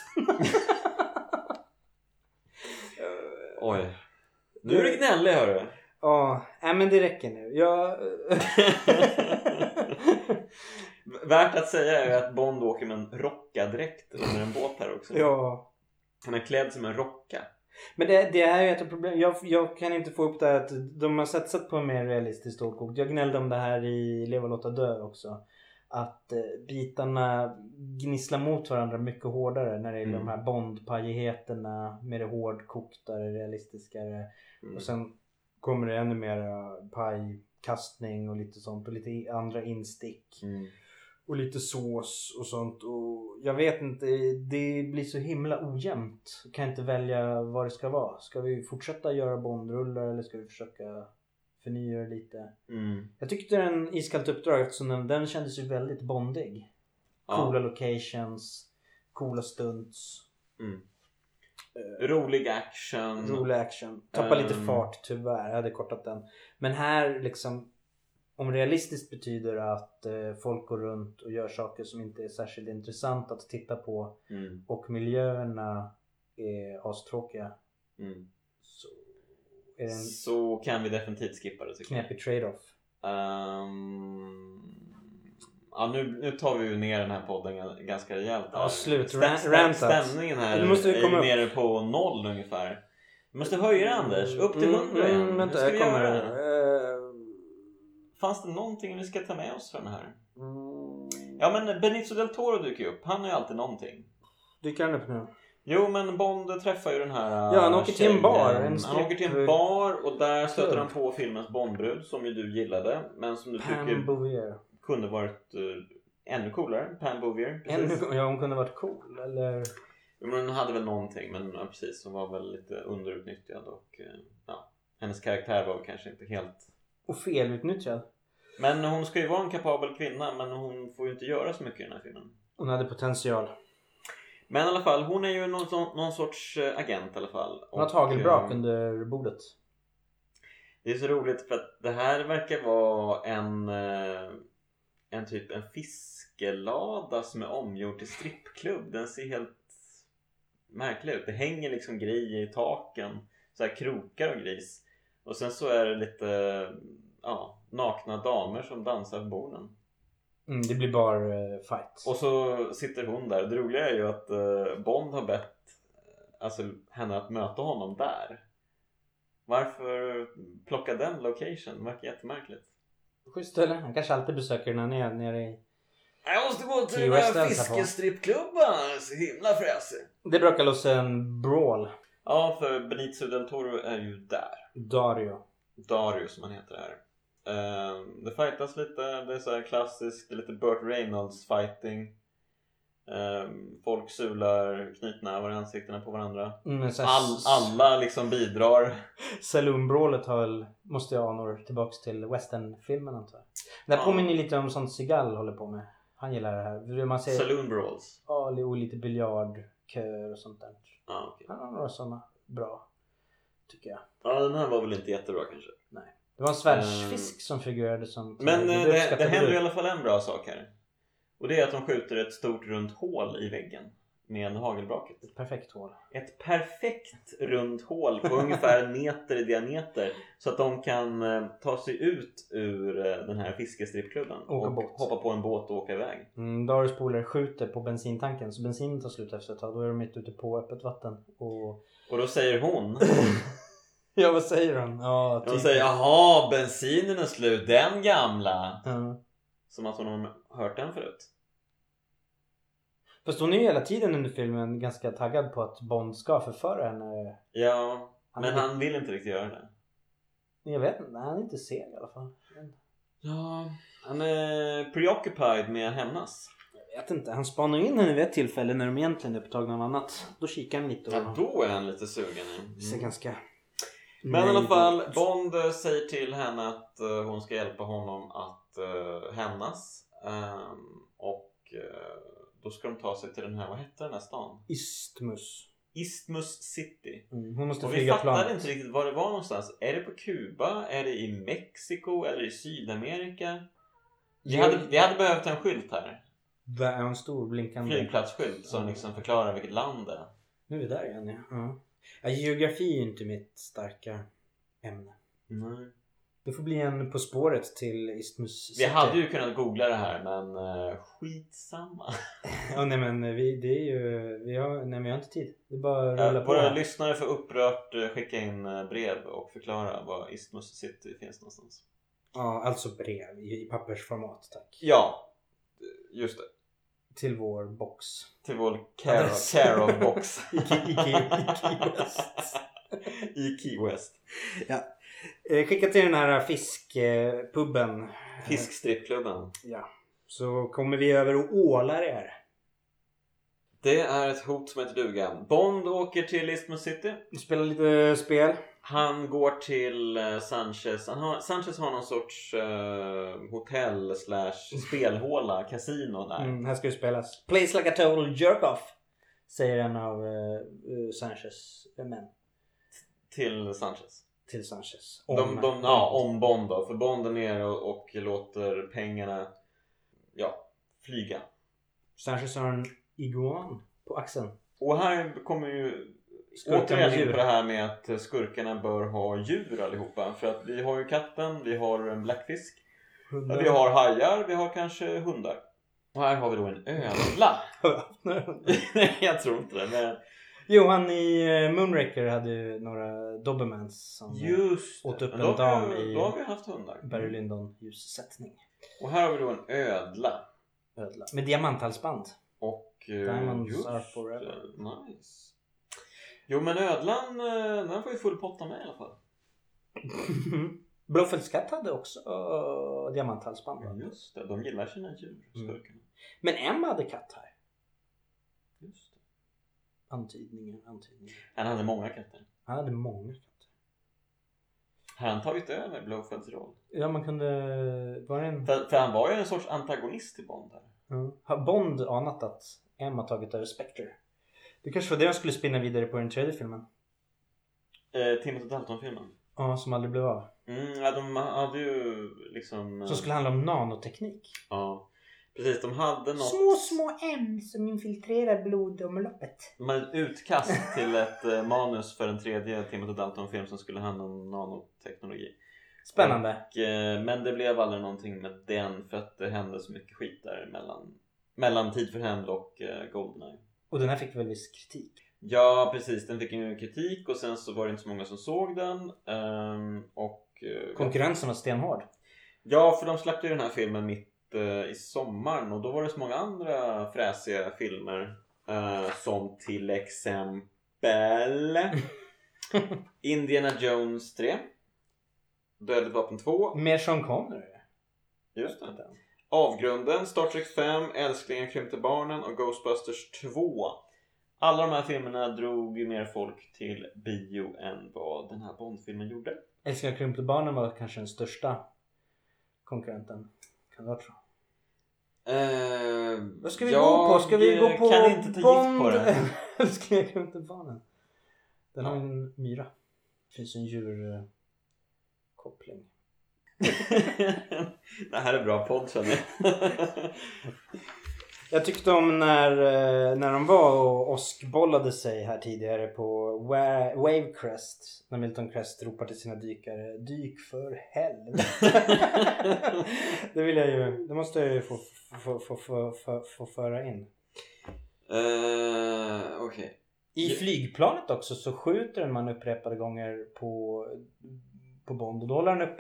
Oj. Nu är det gnällig, hörru. Ja, men det räcker nu. Värt att säga är att Bond åker med en rockadräkt under en båt här också. Ja. Han är klädd som en rocka. Men det är ju ett problem. Jag kan inte få upp det här att de har satsat på en mer realistiskt stålkok. Jag gnällde om det här i Leva och låta dö också. Att bitarna gnisslar mot varandra mycket hårdare när det är de här Bond-pajigheterna med det hårdkoktare, realistiskare. Och sen kommer det ännu mer pajkastning och lite sånt och lite andra instick. Och lite sås och sånt. Och jag vet inte, det blir så himla ojämnt. Jag kan inte välja vad det ska vara. Ska vi fortsätta göra Bondrullar eller ska vi försöka förnya det lite? Jag tyckte den Iskallt uppdrag eftersom den kändes ju väldigt bondig. Coola locations, coola stunts. Rolig action. Tappa lite fart tyvärr, jag hade kortat den. Men här liksom, om realistiskt betyder att folk går runt och gör saker som inte är särskilt intressant att titta på och miljöerna är astråkiga, så kan vi definitivt skippa det. Knepig trade-off. Nu tar vi ju ner den här podden ganska rejält. Stämningen här är nere på 0 ungefär. Du måste höja det, Anders, upp till 100 igen. Vänta, jag kommer. Fanns det någonting vi ska ta med oss från det här? Ja, men Benicio del Toro dyker upp. Han är ju alltid någonting. Dyker han upp nu? Jo, men Bond träffar ju den här han åker till en bar. Han åker till en bar och där stöter han på filmens Bondbrud som ju du gillade. Men som du tycker kunde varit ännu coolare. Pam Bouvier. Ja, hon kunde varit cool. Eller... Jo, men hon hade väl någonting. Men ja, precis, hon var väl lite underutnyttjad. Och hennes karaktär var kanske inte helt... Och felutnyttjad. Men hon ska ju vara en kapabel kvinna. Men hon får ju inte göra så mycket i den här filmen. Hon hade potential. Men i alla fall, hon är ju någon sorts agent i alla fall. Hon har tagelbrak under bordet. Det är så roligt för att det här verkar vara en fiskelada som är omgjord till strippklubb. Den ser helt märklig ut. Det hänger liksom grejer i taken. Så här krokar och gris. Och sen så är det lite nakna damer som dansar på borden. Det blir bara fight. Och så sitter hon där. Det roliga är ju att Bond har bett henne att möta honom där. Varför plocka den location? Det verkar jättemärkligt. Schysst eller? Han kanske alltid besöker när han är nere i... Jag måste gå till den här fiskestrippklubban. Så himla fräsig. Det brukar lossa en brawl. Ja, för Benicio del Toro är ju där. Dario som han heter här. Det fightas lite. Det är så här klassiskt. Det är lite Burt Reynolds fighting. Folk sular knytnävar i ansiktena på varandra. Alla liksom bidrar. Saloonbrawlet måste jag ana tillbaks till westernfilmen antar jag. Det påminner lite om sånt Seagal håller på med. Han gillar det här. Man ser saloon brawls. Ja, och lite biljardköer och sånt där. Okay. Han har några sådana. bra. Tycker jag. Ja, den här var väl inte jättebra kanske. Nej. Det var en svärdsfisk som figurerade som... Men det händer i alla fall en bra sak här. Och det är att de skjuter ett stort runt hål i väggen med hagelbraket. Ett perfekt hål. Ett perfekt runt hål på ungefär en meter i diameter. Så att de kan ta sig ut ur den här fiskestrippklubben. Och hoppa på en båt och åka iväg. Darius polare skjuter på bensintanken. Så bensinen tar slut efter ett tag. Då är de mitt ute på öppet vatten. Och då säger hon... Ja, vad säger hon? Ja, hon säger, jaha, bensinen är slut. Den gamla. Mm. Som att hon har hört den förut. Fast hon är ju hela tiden under filmen ganska taggad på att Bond ska förföra henne. Ja, men han vill inte riktigt göra det. Jag vet inte, han är inte sen i alla fall. Ja, han är preoccupied med att hämnas. Jag vet inte, han spanar in henne vid ett tillfälle när de egentligen är på tag någon annat. Då kikar han lite. Ja, då är han lite sugen. Ser ganska... Men i alla fall, Bond säger till henne att hon ska hjälpa honom att hämnas. Och då ska de ta sig till den här, vad heter den här stan? Isthmus City. Hon måste och flyga vi fattade plan. inte riktigt var det var någonstans. Är det på Kuba? Är det i Mexiko? Eller i Sydamerika? Vi hade behövt en skylt här. Det är en stor blinkande flygplatsskylt som liksom förklarar vilket land det är. Nu är vi där igen, ja. Ja, geografi är inte mitt starka ämne. Nej. Det får bli en På spåret till Isthmus City. Vi hade ju kunnat googla det här, men skitsamma. Ja, nej men vi har inte tid. Det är bara att rulla på. Våra lyssnare får upprört skicka in brev och förklara var Isthmus City finns någonstans. Ja, alltså brev i pappersformat, tack. Ja, just det. Till vår box. Till vår care of box. I Key West. I Key West. Ja. Skicka till den här fiskpubben. Fiskstrippklubben. Ja. Så kommer vi över och ålar er. Det är ett hot som heter duga. Bond åker till Isthmus City. Spelar lite spel. Han går till Sanchez. Sanchez har någon sorts hotell / spelhåla, kasino där. Här ska ju spelas. Plays like a total jerk-off, säger en av Sanchez män. Till Sanchez. Om Bond då. För Bond är nere och låter pengarna flyga. Sanchez har en iguan på axeln. Och här kommer ju återigen in på det här med att skurkarna bör ha djur allihopa. För att vi har ju katten, vi har en blackfisk, vi har hajar, vi har kanske hundar. Och här har vi då en ödla. Nej, jag tror inte det. Men... Johan i Moonraker hade ju några Dobermans som åt upp en dam i då har vi haft hundar. Barry Lyndon ljussättning. Och här har vi då en ödla. Med diamanthalsband. Och Diamonds are forever. Nice. Jo, men ödlan, den får ju full potta med i alla fall. Blåfälts katt hade också diamanthalsband. Ja, just det, de gillar sina djur. Men Emma hade katt här. Just det. Antydningen. Han hade många katter. Har han tagit över Blåfälts roll? Ja, man kunde... För han var ju en sorts antagonist till Bond här. Har Bond anat att Emma tagit över Spectre? Det kanske var det de skulle spinna vidare på den tredje filmen. Timothy Dalton-filmen. Ja, som aldrig blev av. Ja, de hade ju liksom... Som skulle handla om nanoteknik. Ja, precis. De hade något... Små M som infiltrerar blodomloppet. De hade ett utkast till ett manus för en tredje Timothy Dalton-film som skulle handla om nanoteknologi. Spännande. Och, men det blev aldrig någonting med den för att det hände så mycket skit där mellan Tid för hämnd och Goldeneye. Och den här fick väl viss kritik? Ja, precis. Den fick ju kritik och sen så var det inte så många som såg den. Konkurrensen var stenhård. Ja, för de släppte ju den här filmen mitt i sommaren och då var det så många andra fräsiga filmer som till exempel Indiana Jones 3, Dödligt vapen 2, med Sean Connery. Just det. Avgrunden, Star Trek 5, Älsklingen krympte barnen och Ghostbusters 2. Alla de här filmerna drog ju mer folk till bio än vad den här Bond-filmen gjorde. Älsklingen krympte barnen var kanske den största konkurrenten. Kan det vara så? Vad ska vi gå på? Ska vi gå på kan inte ta Bond? Gift på det. Älsklingen krympte barnen. Den har en myra. Det finns en djurkoppling. Det här är bra podd, känner jag. Jag tyckte om när de var och åskbollade sig här tidigare på Wavecrest. När Milton Crest ropar till sina dykare: dyk för helvete. Det vill jag ju. Det måste jag ju få föra in. Okay. I flygplanet också så skjuter man upprepade gånger på Bond. Och då håller han upp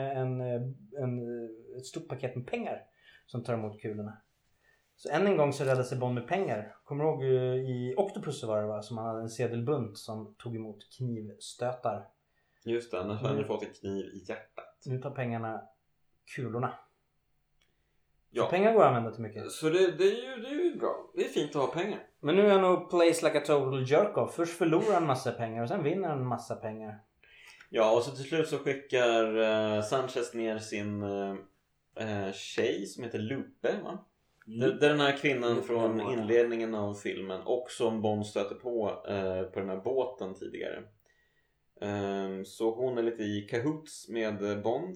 ett stort paket med pengar som tar emot kulorna. Så en gång så räddade sig Bond med pengar. Kommer du ihåg i Octopus var det, va? Som han hade en sedelbunt som tog emot knivstötar. Just det, annars hade han fått en kniv i hjärtat. Nu tar pengarna kulorna. Ja. Så pengar går att använda till mycket. Så det är ju bra. Det är fint att ha pengar. Men nu är han nog plays like a total jerk-off. Först förlorar han massa pengar och sen vinner han en massa pengar. Ja, och så till slut så skickar Sanchez ner sin tjej som heter Lupe, va? Det är den här kvinnan från inledningen av filmen och som Bond stöter på den här båten tidigare. Så hon är lite i cahoots med Bond.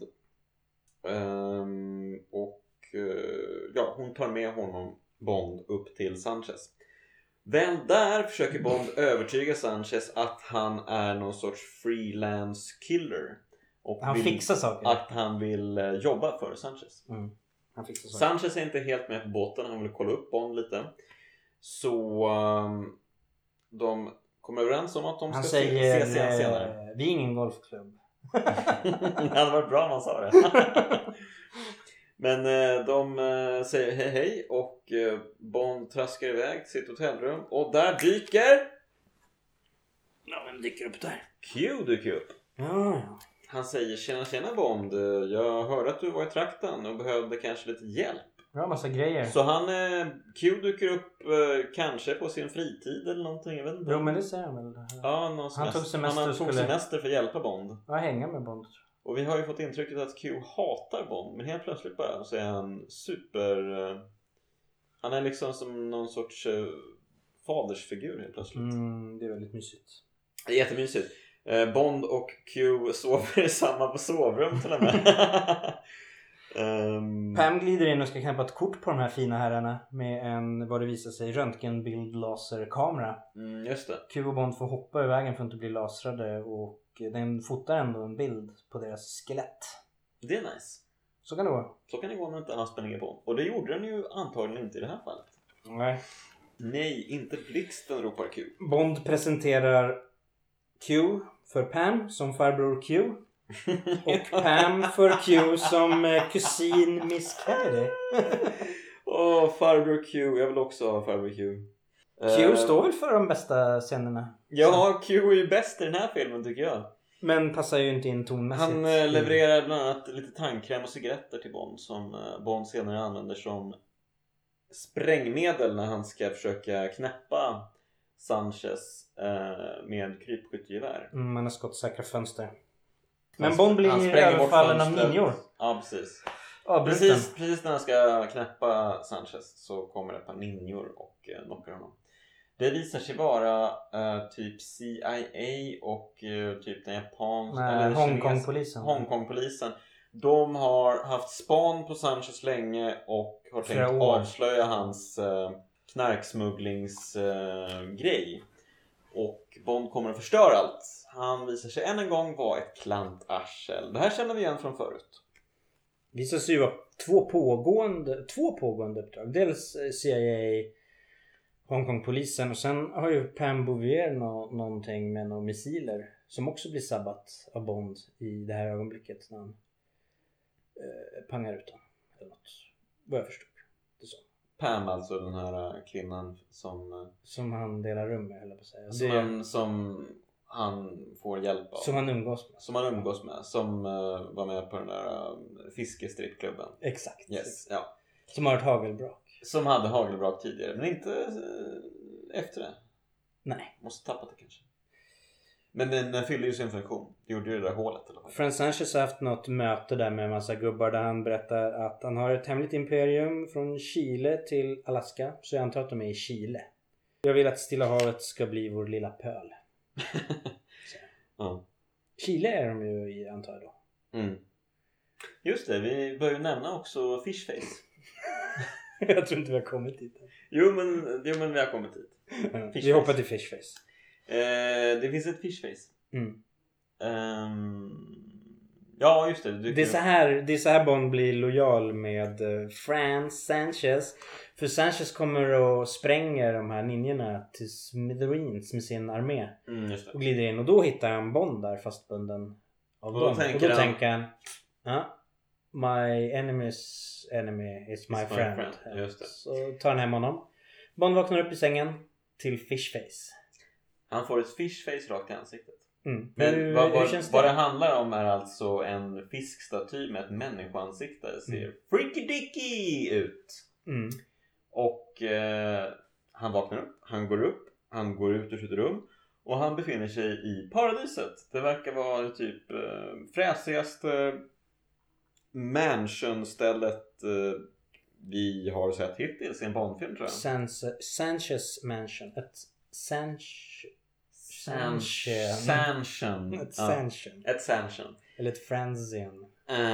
Hon tar med honom, Bond, upp till Sanchez. Väl där försöker Bond övertyga Sanchez att han är någon sorts freelance killer. Och han fixar saker. Att han vill jobba för Sanchez. Han fixar saker. Sanchez är inte helt med på båten. Han vill kolla upp Bond lite. Så de kommer överens om att de ska ses senare. Vi är ingen golfklubb. Det hade varit bra om man sa det. Men de säger hej och Bond traskar iväg till sitt hotellrum. Och där dyker... Ja, vem dyker upp där? Q dyker upp. Ja. Han säger: tjena Bond, jag hörde att du var i trakten och behövde kanske lite hjälp. Ja, massa grejer. Så Q dyker upp kanske på sin fritid eller någonting, jag vet inte. Jo, men det säger han väl. Ja, han tog semester för att hjälpa Bond. Ja, hänga med Bond. Och vi har ju fått intrycket att Q hatar Bond. Men helt plötsligt bara så är han han är liksom som någon sorts fadersfigur helt plötsligt. Det är väldigt mysigt. Det är jättemysigt. Bond och Q sover i samma sovrum till och med. Pam glider in och ska knäppa ett kort på de här fina herrarna med en, vad det visar sig, röntgenbild-laserkamera. Just det. Q och Bond får hoppa i vägen för att inte bli lasrade och den fotar ändå en bild på deras skelett. Det är nice. Så kan det gå. Så kan det gå när inte har spänningar på. Och det gjorde den ju antagligen inte i det här fallet. Nej, inte blixten, ropar Q. Bond presenterar Q för Pam som farbror Q. Och Pam för Q som kusin Miss Kennedy. Farbror Q. Jag vill också ha farbror Q. Q står väl för de bästa scenerna. Ja, Q är ju bäst i den här filmen tycker jag. Men passar ju inte in tonmässigt. Han levererar bland annat lite tandkräm och cigaretter till Bond som Bond senare använder som sprängmedel när han ska försöka knäppa Sanchez med krypskyttegevär. Man har skottsäkra fönster. Men Bond blir överfallen av ninjor. Ja, precis. Precis när han ska knäppa Sanchez så kommer det ett par ninjor och knockar honom. Det visar sig vara typ CIA och typ den japanska Hongkong-polisen. De har haft span på Sanchez länge och har tänkt avslöja hans knarksmugglingsgrej. Och Bond kommer att förstöra allt. Han visar sig än en gång vara ett klantarsel. Det här känner vi igen från förut. Visar sig ju vara två pågående uppdrag. Dels CIA, Hongkong-polisen, och sen har ju Pam Bouvier någonting med några missiler som också blir sabbat av Bond i det här ögonblicket när han pangar ut dem eller något. Vad jag förstod. Det så. Pam, alltså den här kvinnan som han delar rum med, eller på att säga. Som han får hjälp av. Som han umgås med. Som var med på den där fiskestrippklubben. Exakt. Yes, ja. Som har ett hagelbrak. Som hade hagelbrak tidigare, men inte efter det. Nej. Måste tappat det kanske. Men den fyllde ju sin funktion. Det gjorde ju det där hålet. Eller vad? Frank Sanchez har haft något möte där med en massa gubbar där han berättar att han har ett hemligt imperium från Chile till Alaska. Så jag antar att de är i Chile. Jag vill att Stilla havet ska bli vår lilla pöl. Ja. Chile är de ju i, antar jag då. Just det, vi bör ju nämna också Fishface. Jag tror inte vi har kommit dit. Jo men vi har kommit dit. Vi hoppar till Fishface. Det finns ett Fishface. Ja, just det. Det är så här Bond blir lojal med Franz Sanchez. För Sanchez kommer och spränger de här ninjorna till smithereens med sin armé. Just det. Och glider in. Och då hittar han Bond där fastbunden av dem. Och då tänker han, my enemy's enemy is my friend. Just det. Så tar han hem honom. Bond vaknar upp i sängen till Fishface. Han får ett Fishface rakt i ansiktet. Men vad det handlar om är alltså en fiskstaty med ett människoansikte. Det ser freaky dicky ut. Och han vaknar upp. Han går ut ur sitt rum. Och han befinner sig i paradiset. Det verkar vara typ fräsigaste mansion-stället vi har sett hittills i en Bondfilm, tror jag. Sanchez Mansion. Ett Sanchen. Eller ett Franzian.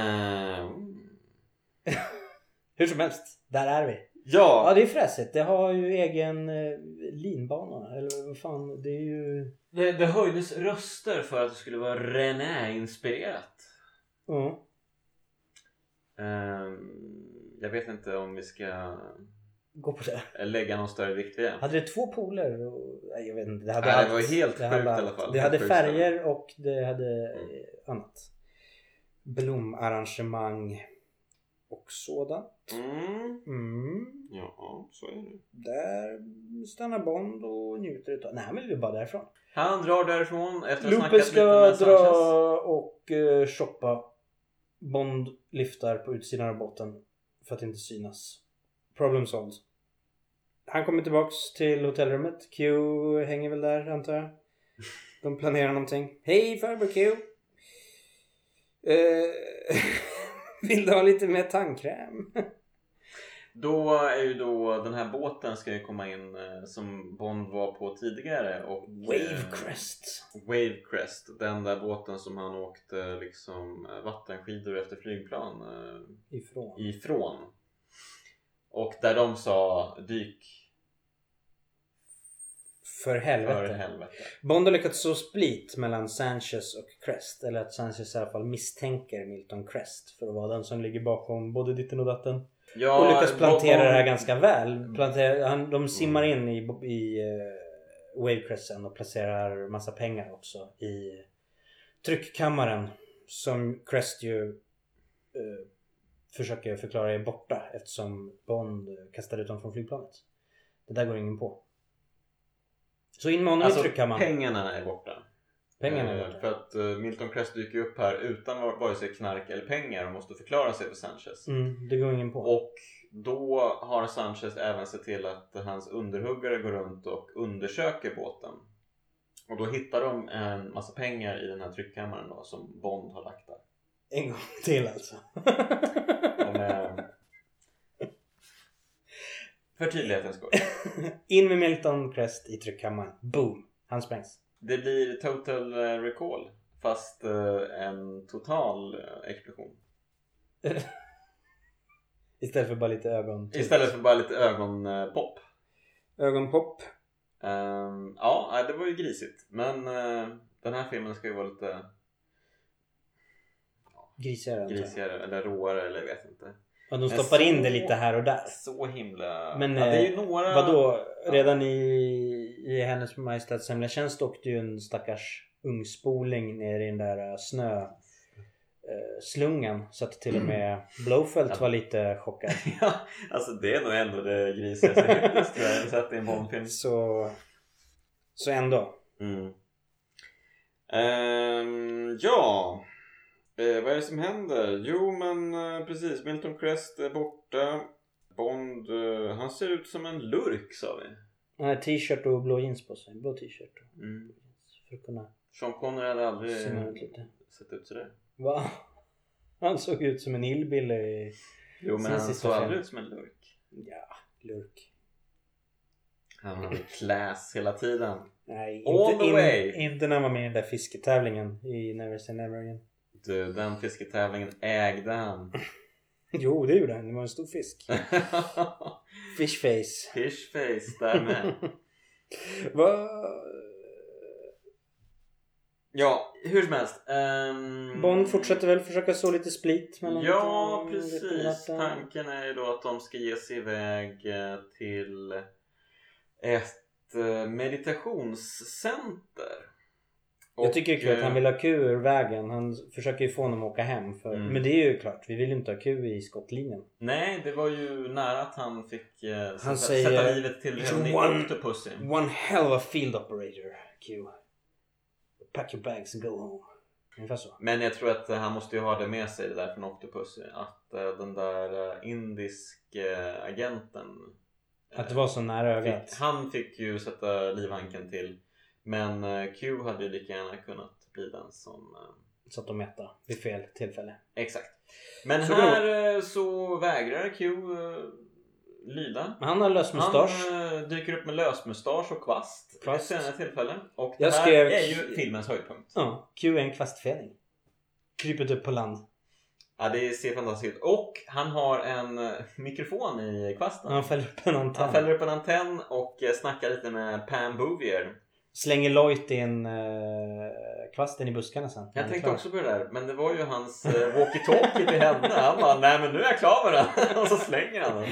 Hur som helst, där är vi. Ja, det är fräsigt. Det har ju egen linbana. Eller vad fan, det är ju... Det höjdes röster för att det skulle vara René-inspirerat. Jag vet inte om vi ska gå på det. Lägga någon större vikt vid det. Hade det 2 poler? Jag vet inte. Det var helt sjukt i alla fall. Det hade färger och det hade annat. Blomarrangemang och sådant. Ja, så är det. Där stannar Bond och njuter utav. Nej, han vill ju bara därifrån. Han drar därifrån efter att ha Lupe snackat ska lite med Sanchez. dra och shoppa. Bond lyftar på utsidan av båten för att inte synas. Problem solved. Han kommer tillbaks till hotellrummet. Q hänger väl där, antar jag. De planerar någonting. Hej farbror Q. Vill du ha lite mer tandkräm? Då är ju då den här båten ska ju komma in som Bond var på tidigare. Och Wavecrest. Den där båten som han åkte liksom vattenskidor efter flygplan ifrån. Och där de sa dyk för helvete. Bond har lyckats så split mellan Sanchez och Crest. Eller att Sanchez i alla fall misstänker Milton Crest för att vara den som ligger bakom både ditten och datten. Ja, och lyckas plantera det här ganska väl. De simmar in i Wavecresten och placerar massa pengar också i tryckkammaren. Som Crest ju försöker förklara är borta eftersom Bond kastar ut dem från flygplanet. Det där går ingen på. Så in med honom i tryckkammaren. Pengarna är borta. För att Milton Crest dyker upp här utan vare sig knark eller pengar och måste förklara sig för Sanchez. Det går ingen på. Och då har Sanchez även sett till att hans underhuggare går runt och undersöker båten. Och då hittar de en massa pengar i den här tryckkammaren då, som Bond har lagt där. En gång till alltså. För tydlighetens skull. In med Milton Crest i tryckkammaren. Boom. Han sprängs. Det blir total recall. Fast en total explosion. Istället för bara lite ögon. Istället för bara lite ögonpop. Ögonpop. Ja, det var ju grisigt. Men den här filmen ska ju vara lite... Grisigare eller råare, eller jag vet inte. Och de stoppar in det lite här och där. Så himla... Men det är ju några... vadå? Redan i hennes majestäts hemliga tjänst åkte ju en stackars ungspoling ner i den där slungan. Så att till och med Blofeld var lite chockad. Ja, alltså det är nog ändå det grisigaste hittills, tror jag sett i en Bondfilm. Så ändå. Ja... vad är det som händer? Jo, men precis, Milton Crest är borta. Bond, han ser ut som en lurk, sa vi. Han har t-shirt och blå jeans på sig. Blå t-shirt. För att kunna... Sean Connery hade aldrig sett ut sådär. Va? Han såg ut som en hillbilly. Jo, men han såg aldrig ut som en lurk. Ja, lurk. Han hade class hela tiden. Nej, All the way. Inte när man var med i den där fisketävlingen i Never Say Never Again. Du, den fisketävlingen ägde han. Jo, det gjorde han. Det var en stor fisk. Fishface. Fishface, där med. Ja, hur som helst. Bond fortsätter väl försöka så lite split mellan precis. Tanken är ju då att de ska ge sig iväg till ett meditationscenter. Jag tycker det är kul att han vill ha Q ur vägen. Han försöker ju få honom att åka hem. Men det är ju klart, vi vill ju inte ha Q i skottlinjen. Nej, det var ju nära att han fick han sätta livet till i Octopussy. One hell of a field operator, Q. Pack your bags and go home. Ungefär så. Men jag tror att han måste ju ha det med sig det där från Octopussy. Att den där indiske agenten... Att det var så nära ögat. Han fick ju sätta livhanken till. Men Q hade ju lika gärna kunnat bli den som... Så att de mätta vid fel tillfälle. Exakt. Men så här så vägrar Q lyda. Han har lösmustasch. Han dyker upp med lösmustasch och kvast. Ett senare tillfälle. Och det här är ju filmens höjdpunkt. Ja, Q är en kvastfällning. Krypet upp på land. Ja, det ser fantastiskt ut. Och han har en mikrofon i kvasten. Han fäller upp en antenn. Han fäller upp en antenn och snackar lite med Pam Bouvier. Slänger Lloyd in kvasten i buskarna sen. Jag tänkte också på det där. Men det var ju hans walkie-talkie till henne. Han bara, nej men nu är jag klar med den. Och så slänger han den.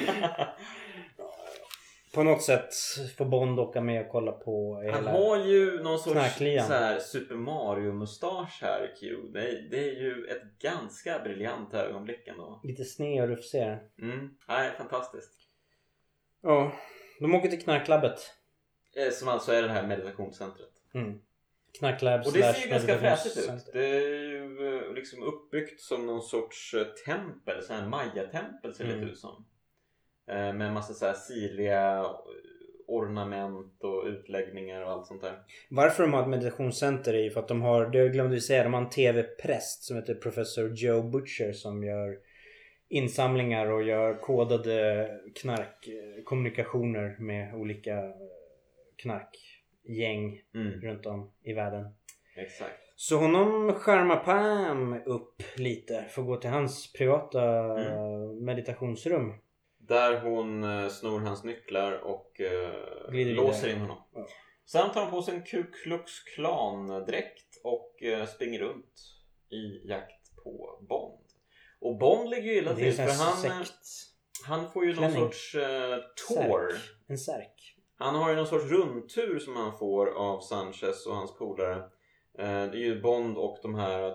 På något sätt får Bond åka med och kolla på han har ju någon sorts så här Super Mario-mustasch här, Q. Det är ju ett ganska briljant ögonblick ändå. Lite sned och rufsigare. Nej, fantastiskt. Ja, de åker till knarklabbet. Som alltså är det här meditationscentret. Knarklabb. Och det ser ju ganska fräsigt ut. Det är ju liksom uppbyggt som någon sorts tempel. Så här Maya-tempel ser det lite ut som. Med en massa så här sirliga ornament och utläggningar och allt sånt där. Varför de har ett meditationscenter är ju för att de har, det glömde vi säga, de har en tv-präst som heter Professor Joe Butcher som gör insamlingar och gör kodade knarkkommunikationer med olika knarkgäng runt om i världen. Exakt. Så honom skärmar Pam upp lite för att gå till hans privata meditationsrum. Där hon snor hans nycklar och låser in honom. Ja. Sen tar hon på sig en Ku Klux Klan-dräkt och springer runt i jakt på Bond. Och Bond ligger ju illa till för han får ju någon sorts tour. En särk. Han har ju någon sorts rundtur som han får av Sanchez och hans polare. Det är ju Bond och de här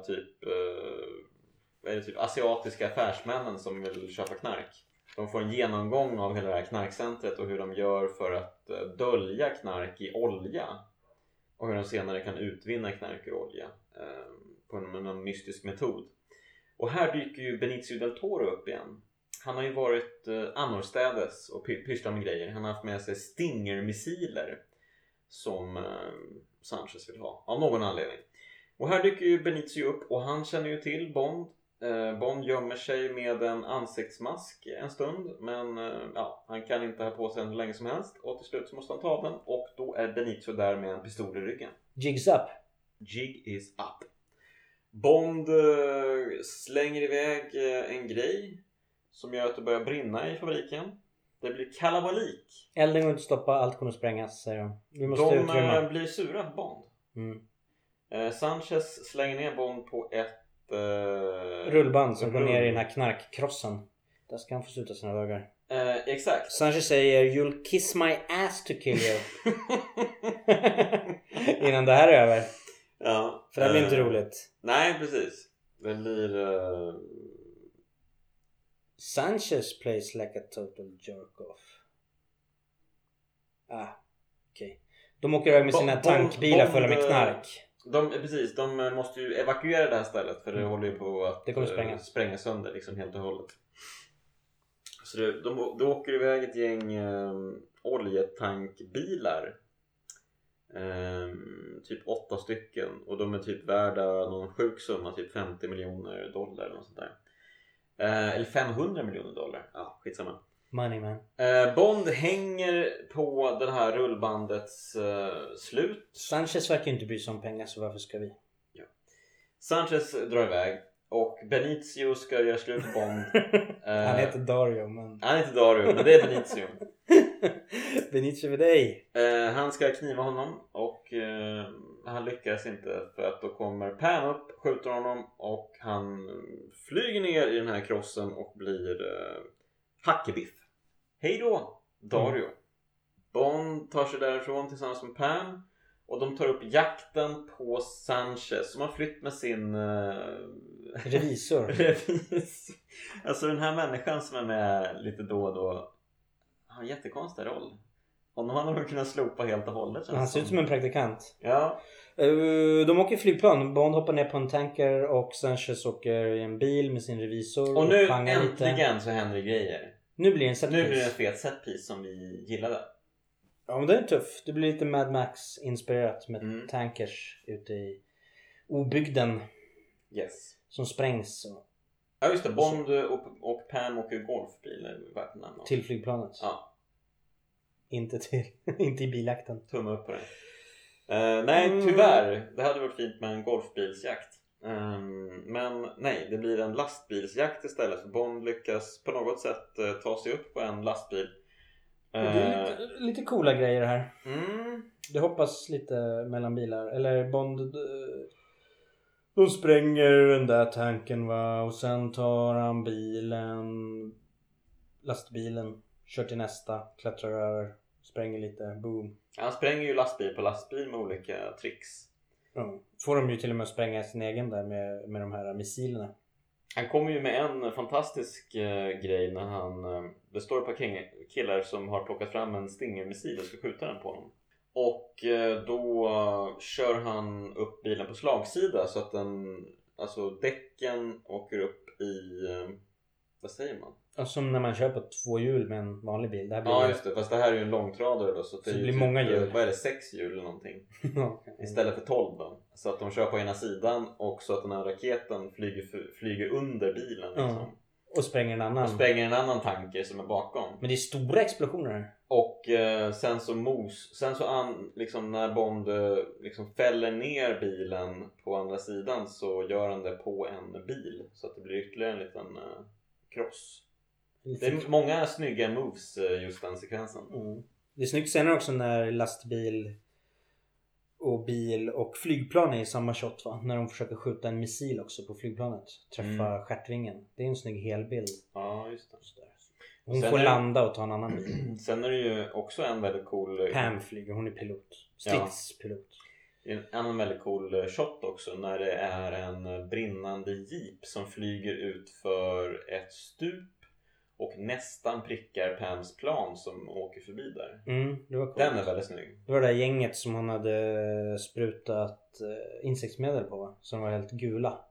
typ asiatiska affärsmännen som vill köpa knark. De får en genomgång av hela det här knarkcentret och hur de gör för att dölja knark i olja. Och hur de senare kan utvinna knark ur olja på en mystisk metod. Och här dyker ju Benicio del Toro upp igen. Han har ju varit annorstädes och pysslat med grejer. Han har haft med sig Stinger-missiler som Sanchez vill ha av någon anledning. Och här dyker ju Benicio upp och han känner ju till Bond. Bond gömmer sig med en ansiktsmask en stund. Men han kan inte ha på sig den hur länge som helst. Och till slut så måste han ta den. Och då är Benicio där med en pistol i ryggen. Jig's up. Jig is up. Bond slänger iväg en grej som gör att det börjar brinna i fabriken. Det blir kalabalik. Elden går inte att stoppa, allt kommer att sprängas, säger de. Vi måste utrymma. De blir sura på Bond. Sanchez slänger ner Bond på ett rullband som går ner i den här knarkkrossen. Där ska han få sluta sina dagar. Exakt. Sanchez säger "You'll kiss my ass to kill you." Innan det här är över. Ja. För det blir inte roligt. Nej, precis. Det blir Sanchez plays like a total jerk off. Okej. De åker iväg med sina tankbilar fulla med knark. De måste ju evakuera det här stället för det håller ju på att det kommer spränga sönder liksom helt och hållet. Så de åker iväg ett gäng oljetankbilar. Typ 8 stycken och de är typ värda någon sjuk summa, typ $50 miljoner eller något sånt där. Eller $500 miljoner. Ja, skitsamma. Money man. Bond hänger på det här rullbandets slut. Sanchez verkar inte bry sig om pengar, så varför ska vi? Ja. Sanchez drar iväg och Benicio ska göra slut på Bond. Han heter Dario, men... Han heter Dario, men det är Benicio. Benicio för dig. Han ska kniva honom och han lyckas inte, för att då kommer Pam upp, skjuter honom och han flyger ner i den här krossen och blir hackebiff. Hej då, Dario. Bond tar sig därifrån tillsammans med Pam och de tar upp jakten på Sanchez som har flytt med sin revisor. Alltså den här människan som är med lite då och då har en jättekonstig roll. Och de hade nog kunnat slopa helt och hållet. Han ser ut som en praktikant. Ja. De åker flygplan. Bond hoppar ner på en tanker och Sanchez åker i en bil med sin revisor. Och nu äntligen så händer det grejer. Nu blir det en setpiece. Nu blir det en fet setpiece som vi gillade. Ja, men det är tuff. Det blir lite Mad Max inspirerat med tankers ute i obygden. Yes. Som sprängs. Ja just det, Bond och Pam åker golfbil värt namn. Till flygplanet. Ja. Inte i bilakten. Tumme upp på det. Nej, tyvärr. Det hade varit fint med en golfbilsjakt. Men nej, det blir en lastbilsjakt istället. För Bond lyckas på något sätt ta sig upp på en lastbil. Det är lite coola grejer här. Det hoppas lite mellan bilar. Eller Bond... De spränger den där tanken, va. Och sen tar han lastbilen, kör till nästa, klättrar över, spränger lite, boom. Han spränger ju lastbil på lastbil med olika tricks. Ja. Får de ju till och med spränga sin egen där med de här missilerna. Han kommer ju med en fantastisk grej när han... det står ett par killar som har plockat fram en Stinger-missil och ska skjuta den på honom. Och då kör han upp bilen på slagsida så att däcken åker upp i... vad säger man? Alltså som när man kör på 2 hjul med en vanlig bil. Det här blir ja just det, fast det här är ju en långtradare då. Så det blir många hjul. Vad är det, 6 hjul eller någonting? Istället för 12 då. Så att de kör på ena sidan och så att den här raketen flyger under bilen liksom. Och spränger en annan tanker som är bakom. Men det är stora explosioner här. Och sen så liksom när Bond liksom fäller ner bilen på andra sidan så gör han det på en bil. Så att det blir ytterligare en liten kross. Det är många snygga moves just den sekvensen. Det är snyggt senare också när lastbil och bil och flygplan är i samma shot, va? När de försöker skjuta en missil också på flygplanet. Träffa stjärtvingen. Det är en snygg helbild. Ja, just det. Hon får landa och ta en annan bil. Sen är det ju också en väldigt cool... Pam flyger, hon är pilot. Stridspilot. En annan väldigt cool shot också när det är en brinnande jeep som flyger ut för ett stup och nästan prickar Pams plan som åker förbi där. Det var coolt. Den är väldigt snygg. Det var det där gänget som hon hade sprutat insektsmedel på, va? Som var helt gula.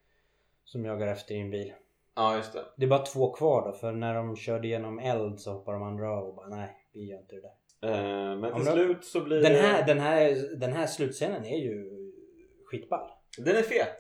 Som jagar efter i en bil. Ja, just det. Det är bara 2 kvar då, för när de körde igenom eld så hoppar de andra av och bara nej, vi gör inte det där. Men till slut så blir den här slutscenen är ju skitball. Den är fet.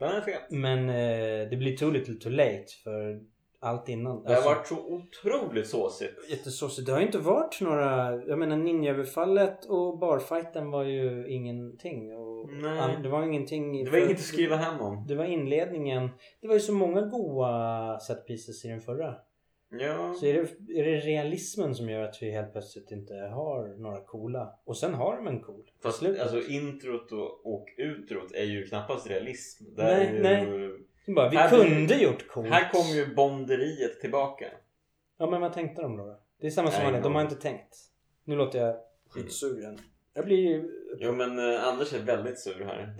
Men det blir too little too late för allt innan. Det har varit så otroligt såsigt. Jättesåsigt. Det har inte varit några... Jag menar, ninjaöverfallet och barfighten var ju ingenting. Och det var ingenting... Det var inget att skriva hem om. Det var inledningen. Det var ju så många goa set pieces i den förra. Ja. Så är det realismen som gör att vi helt plötsligt inte har några coola. Och sen har de en cool. Fast alltså introt och utrot är ju knappast realism. Nej. Bara, vi kunde gjort coolt. Här kommer ju bonderiet tillbaka. Ja, men vad tänkte de då? Det är samma som vanligt. De har inte tänkt. Nu låter jag skitsur igen. Jag blir ju... Jo, men Anders är väldigt sur här.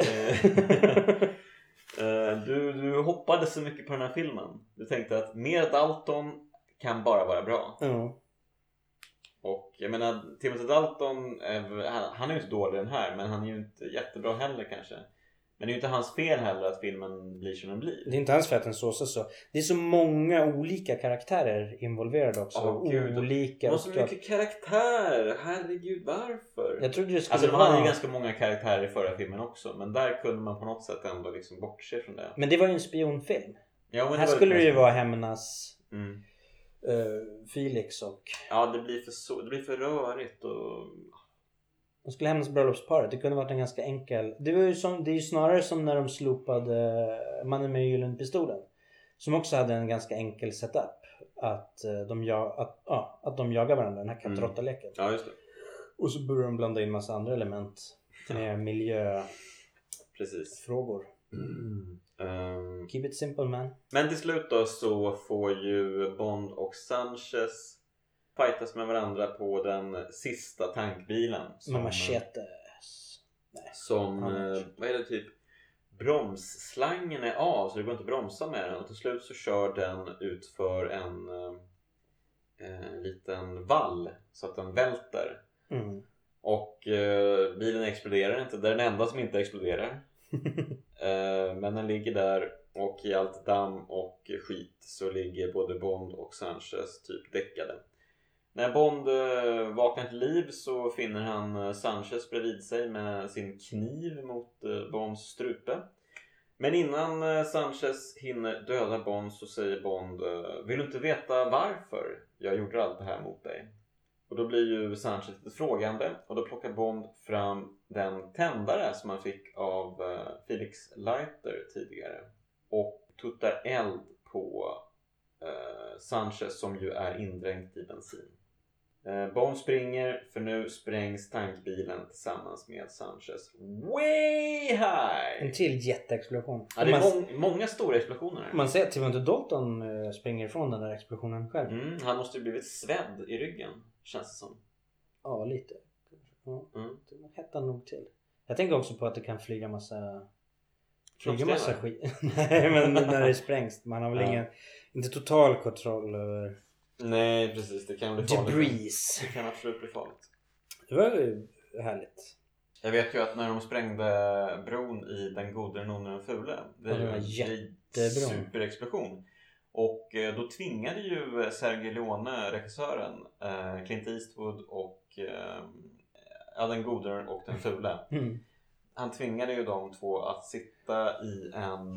Du hoppade så mycket på den här filmen. Du tänkte att mer Dalton kan bara vara bra. Och jag menar, Timothy Dalton han är ju inte dålig den här, men han är ju inte jättebra heller kanske. Men det är ju inte hans fel heller att filmen blir som den blir. Det är inte hans fel att den såsas så. Det är så många olika karaktärer involverade också. Olika. Och så mycket karaktär. Herregud, varför? Jag trodde det skulle alltså de hade ju ganska många karaktärer i förra filmen också. Men där kunde man på något sätt ändå liksom bortse från det. Men det var ju en spionfilm. Ja, men här skulle det ju vara Hämnas Felix och... Ja, det blir för rörigt och... De skulle hämnas bröllopsparet. Det kunde varit en ganska enkel... Det är ju snarare som när de slopade Mannen med Gyllenpistolen. Som också hade en ganska enkel setup. Att de jagar varandra, den här katt-råtta-leken. Ja, just det. Och så börjar de blanda in massa andra element. Med miljöfrågor. Keep it simple, man. Men till slut då så får ju Bond och Sanchez fightas med varandra på den sista tankbilen. Med machetes. Som, vad är det typ? Bromsslangen är av så det går inte att bromsa med den. Och till slut så kör den ut för en liten vall så att den välter. Och bilen exploderar inte. Det är den enda som inte exploderar. Men den ligger där och i allt damm och skit så ligger både Bond och Sanchez typ däckade. När Bond vaknar till liv så finner han Sanchez bredvid sig med sin kniv mot Bonds strupe. Men innan Sanchez hinner döda Bond så säger Bond: vill du inte veta varför jag gjorde allt det här mot dig? Och då blir ju Sanchez lite frågande och då plockar Bond fram den tändare som han fick av Felix Leiter tidigare och tuttar eld på Sanchez som ju är indränkt i bensin. Bond springer för nu sprängs tankbilen tillsammans med Sanchez way high. En till jätteexplosion. Ja, det är många stora explosioner här. Man ser att Timothy Dalton springer ifrån den där explosionen själv. Han måste ju blivit svedd i ryggen, känns det som. Ja, lite. Det hettar nog till. Jag tänker också på att det kan flyga massa skit. Nej, men när det sprängs. Man har väl inte total kontroll över... Nej, precis. Det kan bli farligt. Debris. Det kan absolut bli farligt. Det var ju härligt. Jag vet ju att när de sprängde bron i Den gode, den onde, den fule. Det är ju en superexplosion. Och då tvingade ju Sergio Leone, regissören, Clint Eastwood och den gode och den fule. Han tvingade ju de två att sitta i en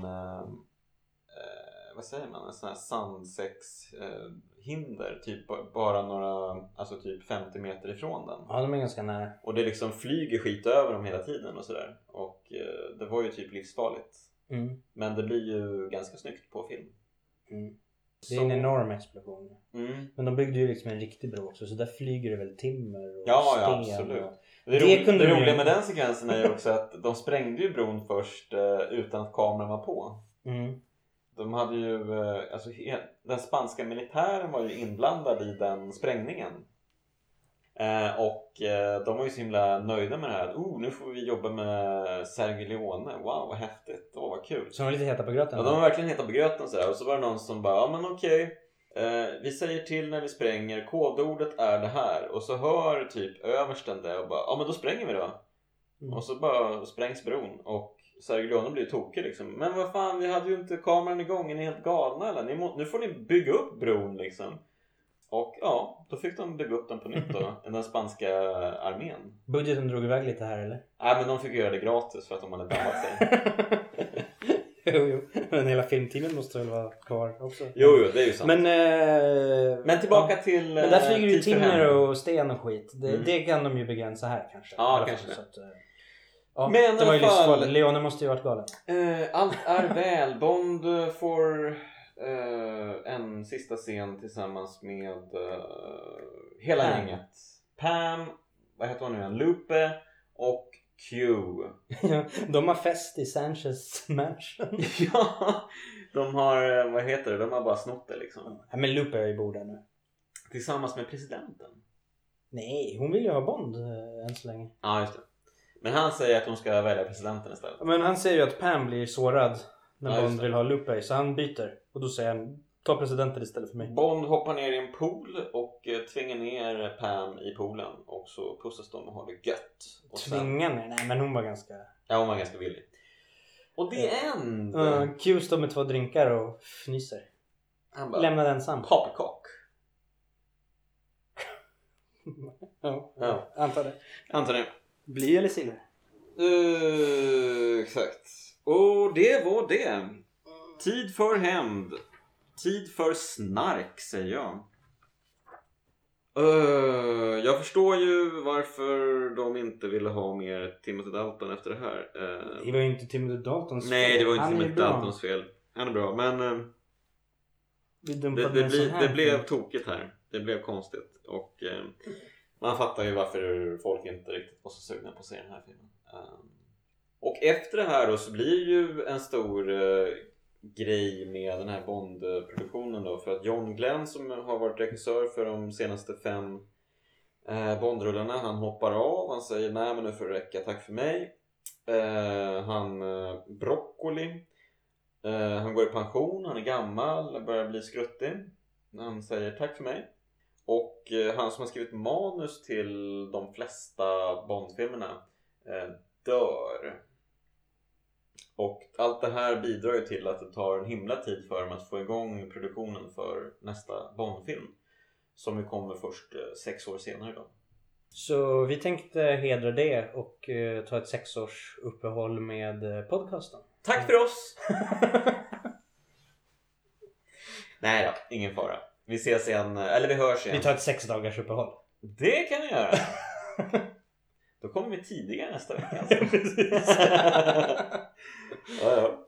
vad säger man, en sån här sandsäckshinder typ bara några, alltså typ 50 meter ifrån den. Ja, de är ganska nära. Och det liksom flyger skit över dem hela tiden och sådär. Och det var ju typ livsfarligt. Men det blir ju ganska snyggt på film. Det är en enorm explosion. Men de byggde ju liksom en riktig bro också, så där flyger det väl timmer och sten. Ja, absolut. Och det roliga med den sekvensen är ju också att de sprängde ju bron först utan att kameran var på. De hade ju, alltså den spanska militären var ju inblandad i den sprängningen. Och de var ju så himla nöjda med det här. Nu får vi jobba med Sergio Leone. Wow, vad häftigt. Vad kul. Så de var lite heta på gröten? Ja, de var verkligen heta på gröten sådär. Och så var det någon som bara, ja men okej. Vi säger till när vi spränger. Kodordet är det här. Och så hör typ översten det och bara, ja men då spränger vi då. Och så bara sprängs bron. Och Sergio Leone blir tokig liksom. Men vad fan, vi hade ju inte kameran igång. Är ni helt galna eller? Nu får ni bygga upp bron liksom. Och ja, då fick de bygga upp den på nytt då. Den spanska armén. Budgeten drog iväg lite här eller? Nej, men de fick göra det gratis för att de hade dammat sig. Jo. Men hela filmteamet måste väl vara kvar också. Jo, det är ju sant. Men tillbaka till... Men där flyger ju timmer och sten och skit. Det kan de ju begränsa här kanske. Ja, kanske så att, ja, men det var ju livsfarligt. Leone måste ju varit galen. Allt är väl. Bond får en sista scen tillsammans med hela gänget. Pam, vad heter hon nu? Lupe och Q. De har fest i Sanchez mansion. Ja, de har, vad heter det? De har bara snott det liksom. Ja, men Lupe är i bordet nu. Tillsammans med presidenten. Nej, hon vill ju ha Bond än så länge. Ja, just det. Men han säger att hon ska välja presidenten istället. Men han säger ju att Pam blir sårad när Bond vill ha Lupe. Så han byter. Och då säger han, ta presidenten istället för mig. Bond hoppar ner i en pool och tvingar ner Pam i poolen. Och så pussas de och har det gött. Och tvingar ner? Nej, men hon var ganska... Ja, hon var ganska villig. Och det end... Q står med 2 drinkar och fnyser. Han bara... Lämna den ensam. Poppycock. Ja, antar det. Bly eller silver? Exakt. Och det var det. Tid för hämnd. Tid för snark, säger jag. Jag förstår ju varför de inte ville ha mer Timothy Dalton efter det här. Det var ju inte Timothy Daltons fel. Nej, det var inte Timothy Daltons fel. Han är bra, men det blev tokigt här. Det blev konstigt. Och man fattar ju varför folk inte riktigt var så sugna på att se den här filmen. Och efter det här då så blir ju en stor grej med den här Bond-produktionen då. För att John Glenn, som har varit regissör för de senaste 5 Bond-rullarna, han hoppar av. Han säger nej, men nu får det räcka, tack för mig. Broccoli, han går i pension, han är gammal, börjar bli skruttig. Han säger tack för mig. Och han som har skrivit manus till de flesta Bond-filmerna dör. Och allt det här bidrar ju till att det tar en himla tid för dem att få igång produktionen för nästa Bond-film, som ju kommer först 6 år senare då. Så vi tänkte hedra det och ta ett 6-års uppehåll med podcasten. Tack för oss! Nej då, ingen fara. Vi ses igen, eller vi hörs igen. Vi tar ett 6 dagars uppehåll. Det kan vi göra. Då kommer vi tidigare nästa vecka. Ja.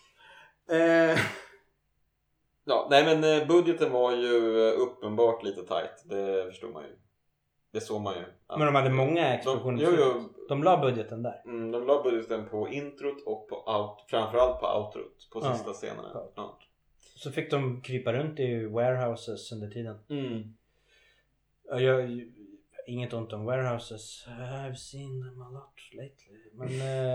Ja, nej men budgeten var ju uppenbart lite tight. Det förstod man ju. Det såg man ju. Men de hade många explosioner. De la budgeten där. De la budgeten på introt och på framförallt på outrot. På sista scenerna. Ja. Så fick de krypa runt i warehouses under tiden. Inget ont om warehouses. I've seen them a lot lately. Men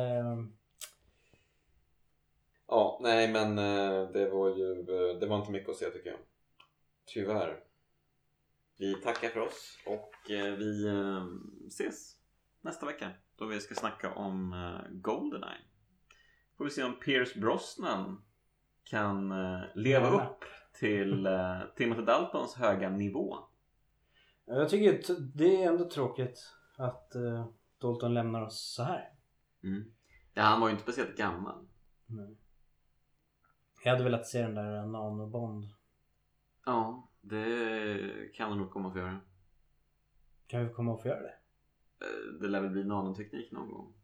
ja, nej men det var inte mycket att se, tycker jag. Tyvärr. Vi tackar för oss och vi ses nästa vecka då vi ska snacka om GoldenEye. Får vi se om Pierce Brosnan kan leva upp till Timothy Daltons höga nivå. Jag tycker det är ändå tråkigt att Dalton lämnar oss så här. Ja, han var ju inte speciellt gammal. Nej. Jag hade velat se den där Nano-Bond. Ja, det kan du nog komma att få göra. Kan vi komma att få göra det? Det lär väl bli nanoteknik någon gång.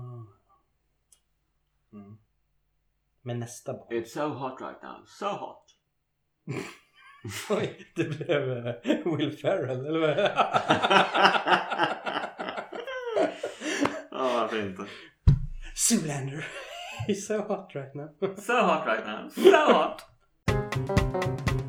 Men nästa Bond. It's so hot right now. So hot. Oj, det blev Will Ferrell, eller vad? Ja, varför inte? Zoolander. He's so hot right now. So hot right now. So hot.